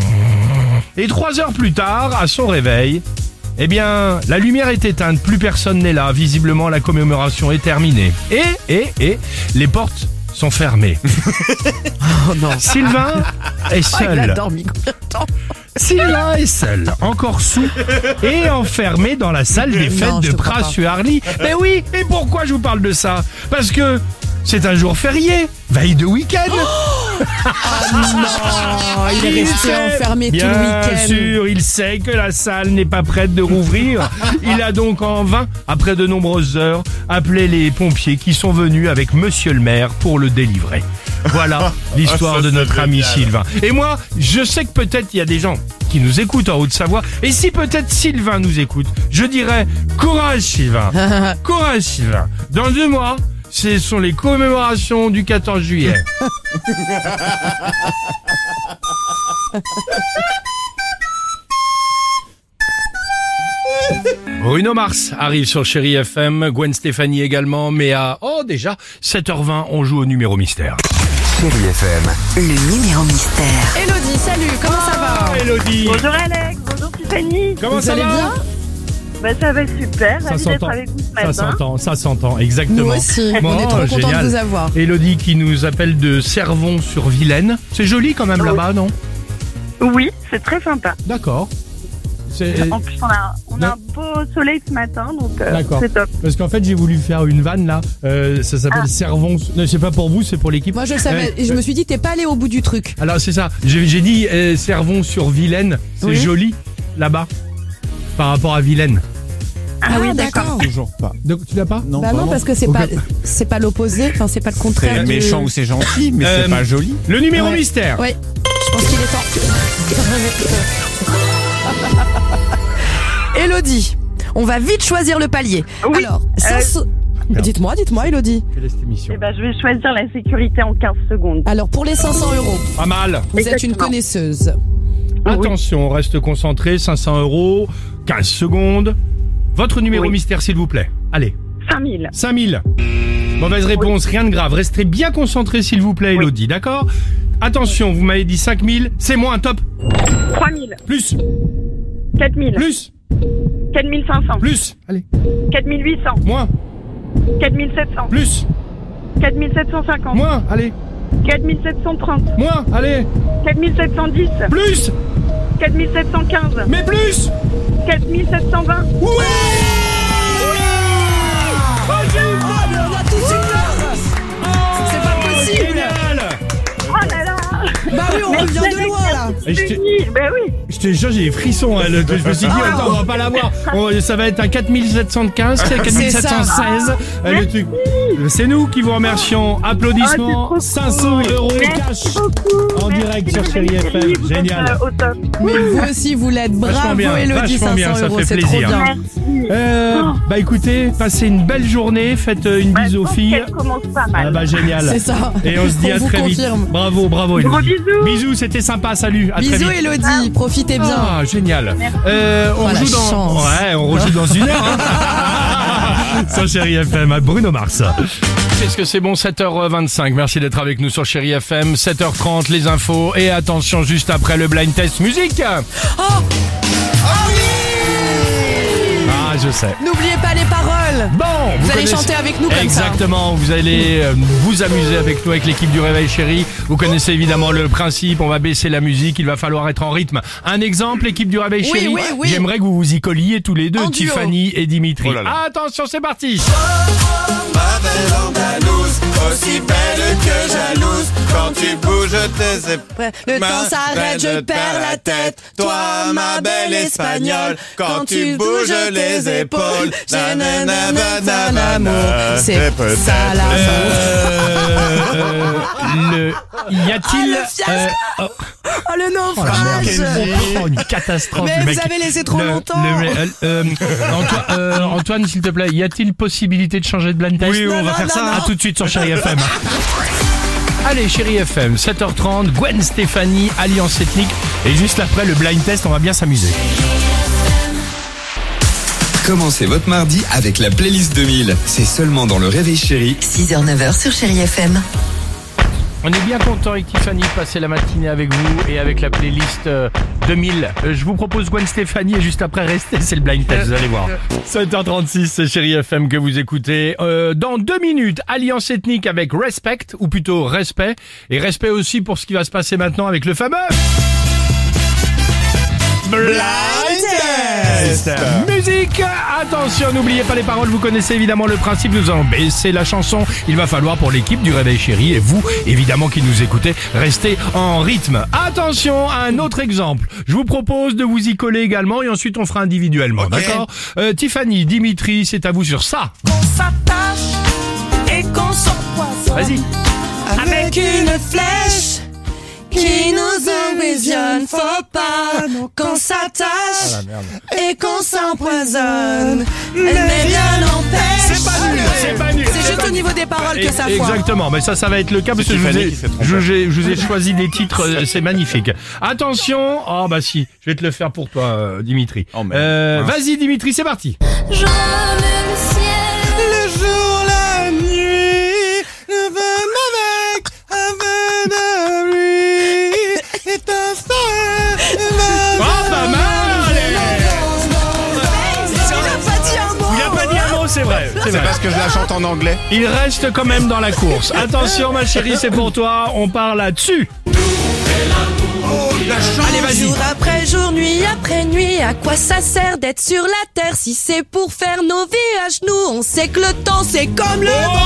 Speaker 1: Et trois heures plus tard, à son réveil, eh bien, la lumière est éteinte, plus personne n'est là. Visiblement, la commémoration est terminée. Et, et, et, les portes sont fermées.
Speaker 4: Oh non.
Speaker 1: Sylvain est
Speaker 4: Oh, il a
Speaker 1: seul.
Speaker 4: dormi combien de temps?
Speaker 1: Sylvain est seul, encore sous et enfermé dans la salle des fêtes
Speaker 4: Non, je
Speaker 1: de
Speaker 4: te crois pas.
Speaker 1: Bray-sur-Arly. Mais oui, et pourquoi je vous parle de ça? Parce que c'est un jour férié, veille de week-end.
Speaker 4: Oh non, il est resté
Speaker 1: sait-
Speaker 4: enfermé tout le
Speaker 1: Bien
Speaker 4: week-end.
Speaker 1: sûr, il sait que la salle n'est pas prête de rouvrir. Il a donc en vain, après de nombreuses heures, appelé les pompiers qui sont venus avec monsieur le maire pour le délivrer. Voilà l'histoire de notre ami Sylvain. Et moi, je sais que peut-être il y a des gens qui nous écoutent en Haute-Savoie. Et si peut-être Sylvain nous écoute, je dirais courage Sylvain. Courage Sylvain. Dans deux mois, ce sont les commémorations du quatorze juillet. Bruno Mars arrive sur Chérie F M, Gwen Stefani également, mais à, oh déjà, sept heures vingt, on joue au numéro mystère.
Speaker 3: Chérie F M.
Speaker 2: Le numéro mystère.
Speaker 4: Elodie, salut, comment ça va?
Speaker 1: Elodie,
Speaker 5: Bonjour Alex, bonjour Tiffany.
Speaker 1: comment
Speaker 4: Vous
Speaker 1: ça
Speaker 4: allez
Speaker 1: va?
Speaker 4: bien?
Speaker 5: Bah, ça va super,
Speaker 1: Ça
Speaker 5: ravi d'être
Speaker 1: s'entend,
Speaker 5: avec vous ce
Speaker 1: ça
Speaker 5: matin.
Speaker 1: s'entend, ça s'entend, exactement.
Speaker 4: Nous aussi,
Speaker 1: Bon,
Speaker 4: on est trop contents
Speaker 1: génial.
Speaker 4: de vous avoir.
Speaker 1: Elodie qui nous appelle de Servon-sur-Vilaine. C'est joli quand même
Speaker 5: Oui.
Speaker 1: là-bas, non?
Speaker 5: Oui, c'est très sympa.
Speaker 1: D'accord. C'est-
Speaker 5: En plus, on a, on a
Speaker 1: Non.
Speaker 5: un beau soleil ce matin, donc euh,
Speaker 1: D'accord.
Speaker 5: c'est top.
Speaker 1: Parce qu'en fait, j'ai voulu faire une vanne là. Euh, ça s'appelle
Speaker 5: Ah.
Speaker 1: Servon. Non, c'est pas pour vous, c'est pour l'équipe.
Speaker 4: Moi je le savais,
Speaker 1: Euh,
Speaker 4: et je me suis dit t'es pas allé au bout du truc.
Speaker 1: Alors c'est ça. J'ai j'ai dit euh, Servon-sur-Vilaine. C'est
Speaker 4: Oui.
Speaker 1: joli là-bas par rapport à Vilaine.
Speaker 5: Ah, oui, d'accord.
Speaker 10: Toujours pas.
Speaker 1: Donc tu l'as pas?
Speaker 10: Non,
Speaker 4: Bah non,
Speaker 10: vraiment.
Speaker 4: parce que c'est
Speaker 1: Ok.
Speaker 4: pas c'est pas l'opposé, enfin c'est pas le contraire.
Speaker 10: C'est
Speaker 4: du-
Speaker 10: méchant ou c'est gentil, mais
Speaker 1: Euh,
Speaker 10: c'est pas joli.
Speaker 1: Le numéro
Speaker 4: Ouais.
Speaker 1: mystère.
Speaker 4: Ouais, je pense qu'il est temps. Elodie, on va vite choisir le palier.
Speaker 5: Oui.
Speaker 4: Alors,
Speaker 5: Euh,
Speaker 4: cinq cents dites-moi, dites-moi Elodie.
Speaker 1: Quelle est cette émission?
Speaker 5: Eh ben, je vais choisir la sécurité en quinze secondes.
Speaker 4: Alors pour les cinq cents euros,
Speaker 1: Pas mal.
Speaker 4: vous êtes une
Speaker 5: Exactement.
Speaker 4: connaisseuse.
Speaker 5: Oui.
Speaker 1: Attention, on reste concentré. cinq cents euros, quinze secondes. Votre numéro
Speaker 5: Oui.
Speaker 1: mystère, s'il vous plaît. Allez,
Speaker 5: cinq mille.
Speaker 1: cinq mille. Mauvaise réponse, rien de grave. Restez bien concentrés s'il vous plaît, Elodie, d'accord? Attention, vous m'avez dit cinq mille, c'est moins, top.
Speaker 5: trois mille.
Speaker 1: Plus,
Speaker 5: quatre mille.
Speaker 1: plus,
Speaker 5: quatre mille cinq cents.
Speaker 1: plus, allez,
Speaker 5: quatre mille huit cents.
Speaker 1: moins,
Speaker 5: quatre mille sept cents.
Speaker 1: plus,
Speaker 5: quatre mille sept cent cinquante.
Speaker 1: moins, allez,
Speaker 5: quatre mille sept cent trente.
Speaker 1: moins, allez,
Speaker 5: quatre mille sept cent dix.
Speaker 1: plus,
Speaker 5: quatre mille sept cent quinze.
Speaker 1: mais plus.
Speaker 5: quatre mille sept cent vingt.
Speaker 1: Ouais.
Speaker 4: C'est pas possible.
Speaker 1: Génial.
Speaker 5: Oh là là.
Speaker 4: Bah oui, on revient de loin là.
Speaker 1: Et je te-
Speaker 5: Ben oui.
Speaker 1: Je te jure, j'ai des frissons. Hein, le- je me suis dit, attends, on va pas l'avoir. On- Ça va être un quatre mille sept cent quinze, quatre mille sept cent seize. Euh, le truc. C'est nous qui vous remercions. Applaudissements,
Speaker 5: Ah, c'est trop
Speaker 1: cinq cents
Speaker 5: cool.
Speaker 1: euros
Speaker 5: Merci
Speaker 1: cash
Speaker 5: beaucoup.
Speaker 1: en direct sur
Speaker 5: Merci,
Speaker 1: Chérie
Speaker 5: Chérie,
Speaker 1: F M.
Speaker 5: vous
Speaker 1: Génial.
Speaker 5: êtes, euh, au top.
Speaker 4: Mais vous aussi, vous l'êtes.
Speaker 1: Vachement
Speaker 4: Bravo,
Speaker 1: bien,
Speaker 4: Elodie,
Speaker 1: vachement bien,
Speaker 4: cinq cents
Speaker 1: ça
Speaker 4: euros,
Speaker 1: fait
Speaker 4: c'est trop
Speaker 1: plaisir.
Speaker 4: bien.
Speaker 5: Merci.
Speaker 1: Euh, bah écoutez, passez une belle journée. Faites euh, une
Speaker 5: Bah,
Speaker 1: bise
Speaker 5: je
Speaker 1: aux
Speaker 5: pense
Speaker 1: filles.
Speaker 5: qu'elle commence pas mal.
Speaker 1: Ah bah génial.
Speaker 4: C'est ça.
Speaker 1: Et on se dit
Speaker 4: On
Speaker 1: à
Speaker 4: vous
Speaker 1: très
Speaker 4: confirme.
Speaker 1: vite. Bravo, bravo.
Speaker 5: Gros
Speaker 1: Elodie.
Speaker 5: bisous.
Speaker 1: Bisous, c'était sympa. Salut. À très
Speaker 4: Bisous,
Speaker 1: vite.
Speaker 4: Elodie. Profitez bien.
Speaker 1: Ah, génial. Euh, on
Speaker 4: Oh, la
Speaker 1: joue dans.
Speaker 4: chance.
Speaker 1: Ouais, on rejoue dans une heure. Hein. Sur Chérie F M, à Bruno Mars. Qu'est-ce que c'est bon, sept heures vingt-cinq. Merci d'être avec nous sur Chérie F M. sept heures trente, les infos. Et attention, juste après le blind test musique.
Speaker 4: Oh,
Speaker 1: Ah, je sais.
Speaker 4: n'oubliez pas les paroles.
Speaker 1: Bon,
Speaker 4: Vous allez
Speaker 1: connaissez-
Speaker 4: chanter avec nous comme ça.
Speaker 1: Exactement, vous allez euh, vous amuser avec nous, avec l'équipe du Réveil Chéri. Vous connaissez évidemment le principe, on va baisser la musique, il va falloir être en rythme. Un exemple, l'équipe du Réveil
Speaker 4: Oui,
Speaker 1: Chéri.
Speaker 4: oui, oui.
Speaker 1: J'aimerais que vous vous y colliez tous les deux,
Speaker 4: En duo.
Speaker 1: Tiffany et Dimitri.
Speaker 3: Oh là là.
Speaker 1: Attention, c'est parti.
Speaker 7: Ma belle andalouse, aussi belle que jalouse. Quand tu bouges tes épaules,
Speaker 4: Le temps s'arrête, je perds la tête. Toi, ma belle espagnole, quand tu bouges les épaules, j'ai nanana l'amour. C'est ça la
Speaker 1: Euh, le, y a-t-il...
Speaker 4: Ah, le fiasco.
Speaker 1: oh,
Speaker 4: Oh, le
Speaker 1: oh la
Speaker 4: naufrage.
Speaker 1: merde. Oh, une catastrophe.
Speaker 4: Mais
Speaker 1: le
Speaker 4: vous
Speaker 1: mec.
Speaker 4: avez laissé trop
Speaker 1: Le-
Speaker 4: longtemps.
Speaker 1: le- euh, euh, Antoine, euh, Antoine, s'il te plaît, y a-t-il possibilité de changer de blind test?
Speaker 3: Oui, on
Speaker 4: Non,
Speaker 3: va
Speaker 4: non,
Speaker 3: faire
Speaker 4: non,
Speaker 3: ça.
Speaker 4: non.
Speaker 1: À tout de suite sur Chérie F M. Allez, Chérie F M, sept heures trente, Gwen Stefani, Alliance Ethnique. Et juste après le blind test, on va bien s'amuser.
Speaker 3: Commencez votre mardi avec la playlist deux mille. C'est seulement dans le Réveil Chéri.
Speaker 2: six heures neuf heures sur Chérie F M.
Speaker 1: On est bien content avec Tiffany de passer la matinée avec vous et avec la playlist euh, deux mille. Euh, je vous propose Gwen Stefani et juste après restez, c'est le blind test, vous allez voir. sept heures trente-six, c'est Chérie F M que vous écoutez. Euh, dans deux minutes, Alliance Ethnique avec Respect, ou plutôt Respect. Et respect aussi pour ce qui va se passer maintenant avec le fameux... Blind Test. Musique. Attention, n'oubliez pas les paroles, vous connaissez évidemment le principe, nous allons baisser la chanson. Il va falloir pour l'équipe du Réveil Chéri et vous, évidemment qui nous écoutez, restez en rythme. Attention, un autre exemple. Je vous propose de vous y coller également et ensuite on fera individuellement, d'accord euh, Tiffany, Dimitri, c'est à vous sur ça.
Speaker 7: qu'on s'attache et qu'on s'empoisonne.
Speaker 1: Vas-y.
Speaker 4: Avec une flèche qui nous emprisonne, faut pas qu'on s'attache et qu'on s'empoisonne. Mais rien n'empêche.
Speaker 1: C'est pas nul, c'est pas nul.
Speaker 4: C'est juste au niveau des paroles que ça foire.
Speaker 1: Exactement, mais ça, ça va être le cas parce que je vous, ai, je, je- je vous ai choisi des titres, euh, c'est magnifique. Attention, oh bah si, je vais te le faire pour toi, euh, Dimitri. Euh, vas-y, Dimitri, c'est parti.
Speaker 6: Je le ciel.
Speaker 7: Le jour, la nuit, le vent avec, avec de lui, est un phare,
Speaker 1: Oh, pas mal. Il a pas dit un mot, c'est vrai. C'est vrai.
Speaker 3: parce que je la chante en anglais.
Speaker 1: Il reste quand même dans la course. Attention, ma chérie, c'est pour toi. On part là-dessus. Allez, vas-y.
Speaker 4: Jour après jour, nuit après nuit, à quoi ça sert d'être sur la terre si c'est pour faire nos vies à genoux? On sait que le temps c'est comme le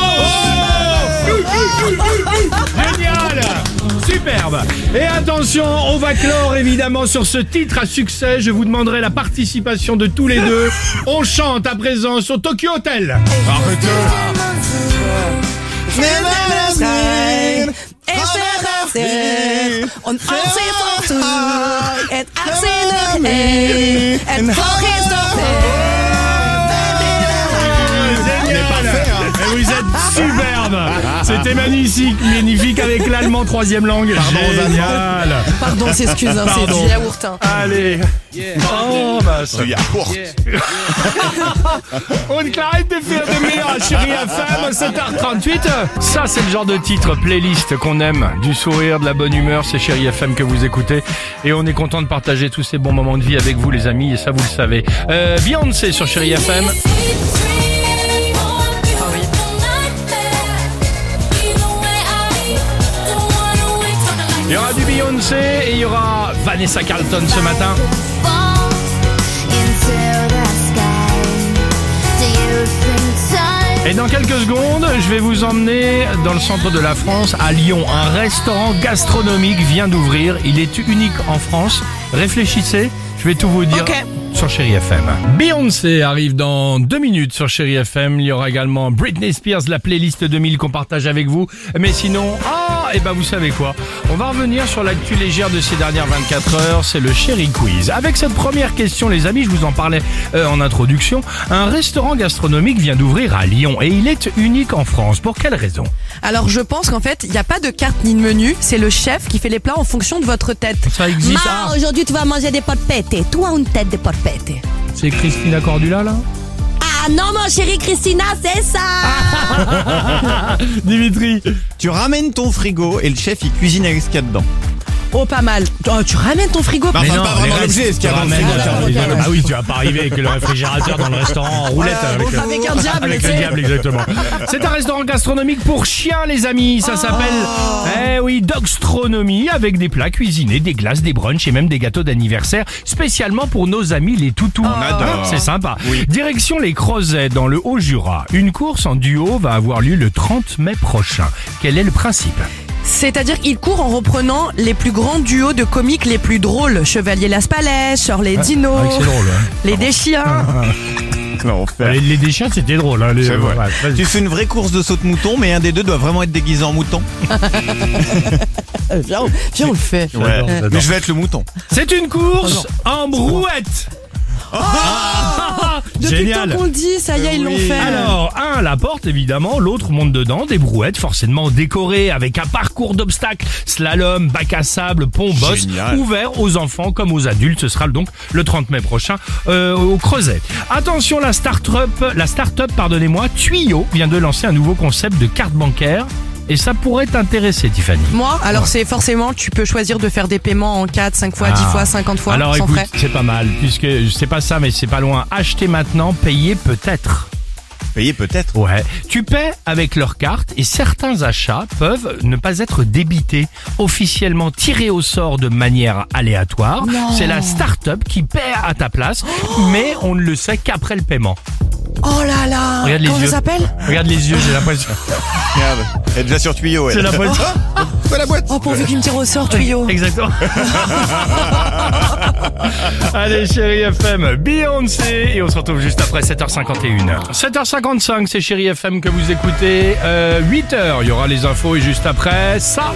Speaker 1: Génial. Superbe. Et attention, on va clore évidemment sur ce titre à succès. Je vous demanderai la participation de tous les deux. On chante à présent sur Tokyo Hotel.
Speaker 4: On sait partout, et assez de et
Speaker 1: Génial. Et vous êtes superbe. C'était magnifique, magnifique avec l'allemand troisième langue.
Speaker 10: Pardon aux
Speaker 1: Génial.
Speaker 4: Pardon, c'est excuse, hein, c'est
Speaker 1: Pardon.
Speaker 4: du yaourt. Hein.
Speaker 1: Allez. Oh, bah, ça.
Speaker 10: Du yaourt.
Speaker 1: On arrête de faire des meilleurs à Chérie F M, sept heures trente-huit. Ça, c'est le genre de titre playlist qu'on aime. Du sourire, de la bonne humeur, c'est Chérie F M que vous écoutez. Et on est content de partager tous ces bons moments de vie avec vous, les amis, et ça, vous le savez. Euh, Beyoncé sur Chérie F M. Il y aura du Beyoncé et il y aura Vanessa Carlton ce matin. Et dans quelques secondes, je vais vous emmener dans le centre de la France, à Lyon. Un restaurant gastronomique vient d'ouvrir. Il est unique en France. Réfléchissez, je vais tout vous dire.
Speaker 4: Ok.
Speaker 1: Sur Chérie F M. Beyoncé arrive dans deux minutes sur Chérie F M. Il y aura également Britney Spears, la playlist deux mille qu'on partage avec vous. Mais sinon, ah, et ben vous savez quoi, on va revenir sur l'actu légère de ces dernières vingt-quatre heures. C'est le Chérie Quiz. Avec cette première question, les amis, je vous en parlais euh, en introduction. Un restaurant gastronomique vient d'ouvrir à Lyon et il est unique en France. Pour quelle raison?
Speaker 4: Alors je pense qu'en fait, il n'y a pas de carte ni de menu. C'est le chef qui fait les plats en fonction de votre tête.
Speaker 1: Ça existe. Ah,
Speaker 11: aujourd'hui tu vas manger des polpettes. Toi une tête de polpettes.
Speaker 1: c'est Christina Cordula là?
Speaker 11: Ah non mon chéri Christina, c'est ça.
Speaker 1: Dimitri.
Speaker 10: Tu ramènes ton frigo et le chef il cuisine avec ce qu'il y a dedans.
Speaker 4: Oh, pas mal. Oh, tu ramènes ton frigo.
Speaker 10: Bah,
Speaker 1: Mais
Speaker 10: enfin,
Speaker 1: non,
Speaker 10: pas vraiment
Speaker 1: les
Speaker 10: l'objet,
Speaker 1: restes,
Speaker 10: ce qu'il y a
Speaker 1: tu
Speaker 10: dans le
Speaker 1: ramènes-
Speaker 10: frigo.
Speaker 4: Ah, d'accord, ok,
Speaker 1: Ah oui, tu vas pas arriver avec le réfrigérateur dans le restaurant en roulette avec, le-
Speaker 4: Avec un diable,
Speaker 1: avec
Speaker 4: tu
Speaker 1: le
Speaker 4: sais.
Speaker 1: diable, exactement. C'est un restaurant gastronomique pour chiens, les amis. Ça s'appelle, eh oui, Dogstronomie, avec des plats cuisinés, des glaces, des brunchs et même des gâteaux d'anniversaire, spécialement pour nos amis les toutous.
Speaker 10: On adore.
Speaker 1: C'est sympa.
Speaker 10: Oui.
Speaker 1: Direction les Creusets, dans le Haut-Jura. Une course en duo va avoir lieu le trente mai prochain. Quel est le principe?
Speaker 4: C'est-à-dire qu'il court en reprenant les plus grands duos de comiques les plus drôles. Chevalier Las Palais, Shirley Dino,
Speaker 1: Ah, c'est drôle, hein.
Speaker 4: les Déchiens.
Speaker 10: L'enfer.
Speaker 1: Les, les déchets, c'était drôle. Hein, les-
Speaker 10: C'est vrai.
Speaker 1: ouais, vas-y.
Speaker 10: Tu fais une vraie course de saut de mouton, mais un des deux doit vraiment être déguisé en mouton.
Speaker 4: Viens, on- viens, on le fait.
Speaker 1: J'adore, j'adore.
Speaker 10: Mais je vais être le mouton.
Speaker 1: C'est une course en brouette. Ah,
Speaker 4: Depuis le
Speaker 1: génial.
Speaker 4: temps qu'on le dit, ça y est, ils l'ont
Speaker 10: Oui.
Speaker 4: fait.
Speaker 1: Alors, un la porte évidemment, l'autre monte dedans, des brouettes forcément décorées avec un parcours d'obstacles, slalom, bac à sable, pont, bosse,
Speaker 10: Génial.
Speaker 1: ouvert aux enfants comme aux adultes. Ce sera donc le trente mai prochain euh, au Creuset. Attention, la start-up, la start-up, pardonnez-moi, Tuyau vient de lancer un nouveau concept de carte bancaire. Et ça pourrait t'intéresser, Tiffany.
Speaker 4: Moi, alors c'est forcément, tu peux choisir de faire des paiements en quatre, cinq fois,
Speaker 1: Ah.
Speaker 4: dix fois, cinquante fois,
Speaker 1: Alors
Speaker 4: sans
Speaker 1: écoute,
Speaker 4: frais.
Speaker 1: c'est pas mal, puisque c'est pas ça, mais c'est pas loin. Acheter maintenant, payer peut-être.
Speaker 10: Payé peut-être.
Speaker 1: Ouais. Tu paies avec leur carte et certains achats peuvent ne pas être débités, officiellement tirés au sort de manière aléatoire. C'est la start-up qui paie à ta place, mais on ne le sait qu'après le paiement.
Speaker 4: Oh là là.
Speaker 1: Regarde les
Speaker 4: Comment
Speaker 1: yeux.
Speaker 4: ça s'appelle?
Speaker 1: Regarde les yeux, j'ai l'impression.
Speaker 10: Regarde, elle est déjà sur tuyau.
Speaker 1: C'est
Speaker 10: Elle.
Speaker 1: l'impression.
Speaker 10: Fais la boîte.
Speaker 4: Oh, pourvu qu'il me tire au sort, tuyau.
Speaker 1: Exactement. Allez, Chérie F M, Beyoncé, et on se retrouve juste après sept heures cinquante et une. sept heures cinquante-cinq, c'est Chérie F M que vous écoutez. Euh, huit heures, il y aura les infos et juste après, ça.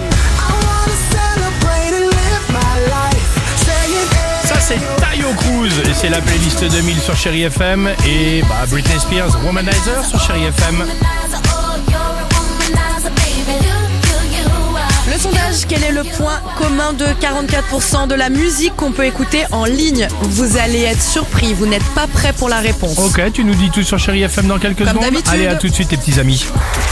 Speaker 1: Ça, c'est Tayo Cruz et c'est la playlist deux mille sur Chérie F M. Et bah, Britney Spears, Womanizer sur Chérie F M.
Speaker 4: Le sondage, quel est le point commun de quarante-quatre pour cent de la musique qu'on peut écouter en ligne? Vous allez être surpris, vous n'êtes pas prêt pour la réponse.
Speaker 1: Ok, tu nous dis tout sur Chérie F M dans quelques
Speaker 4: Comme
Speaker 1: secondes.
Speaker 4: d'habitude.
Speaker 1: Allez, à tout de suite les petits amis.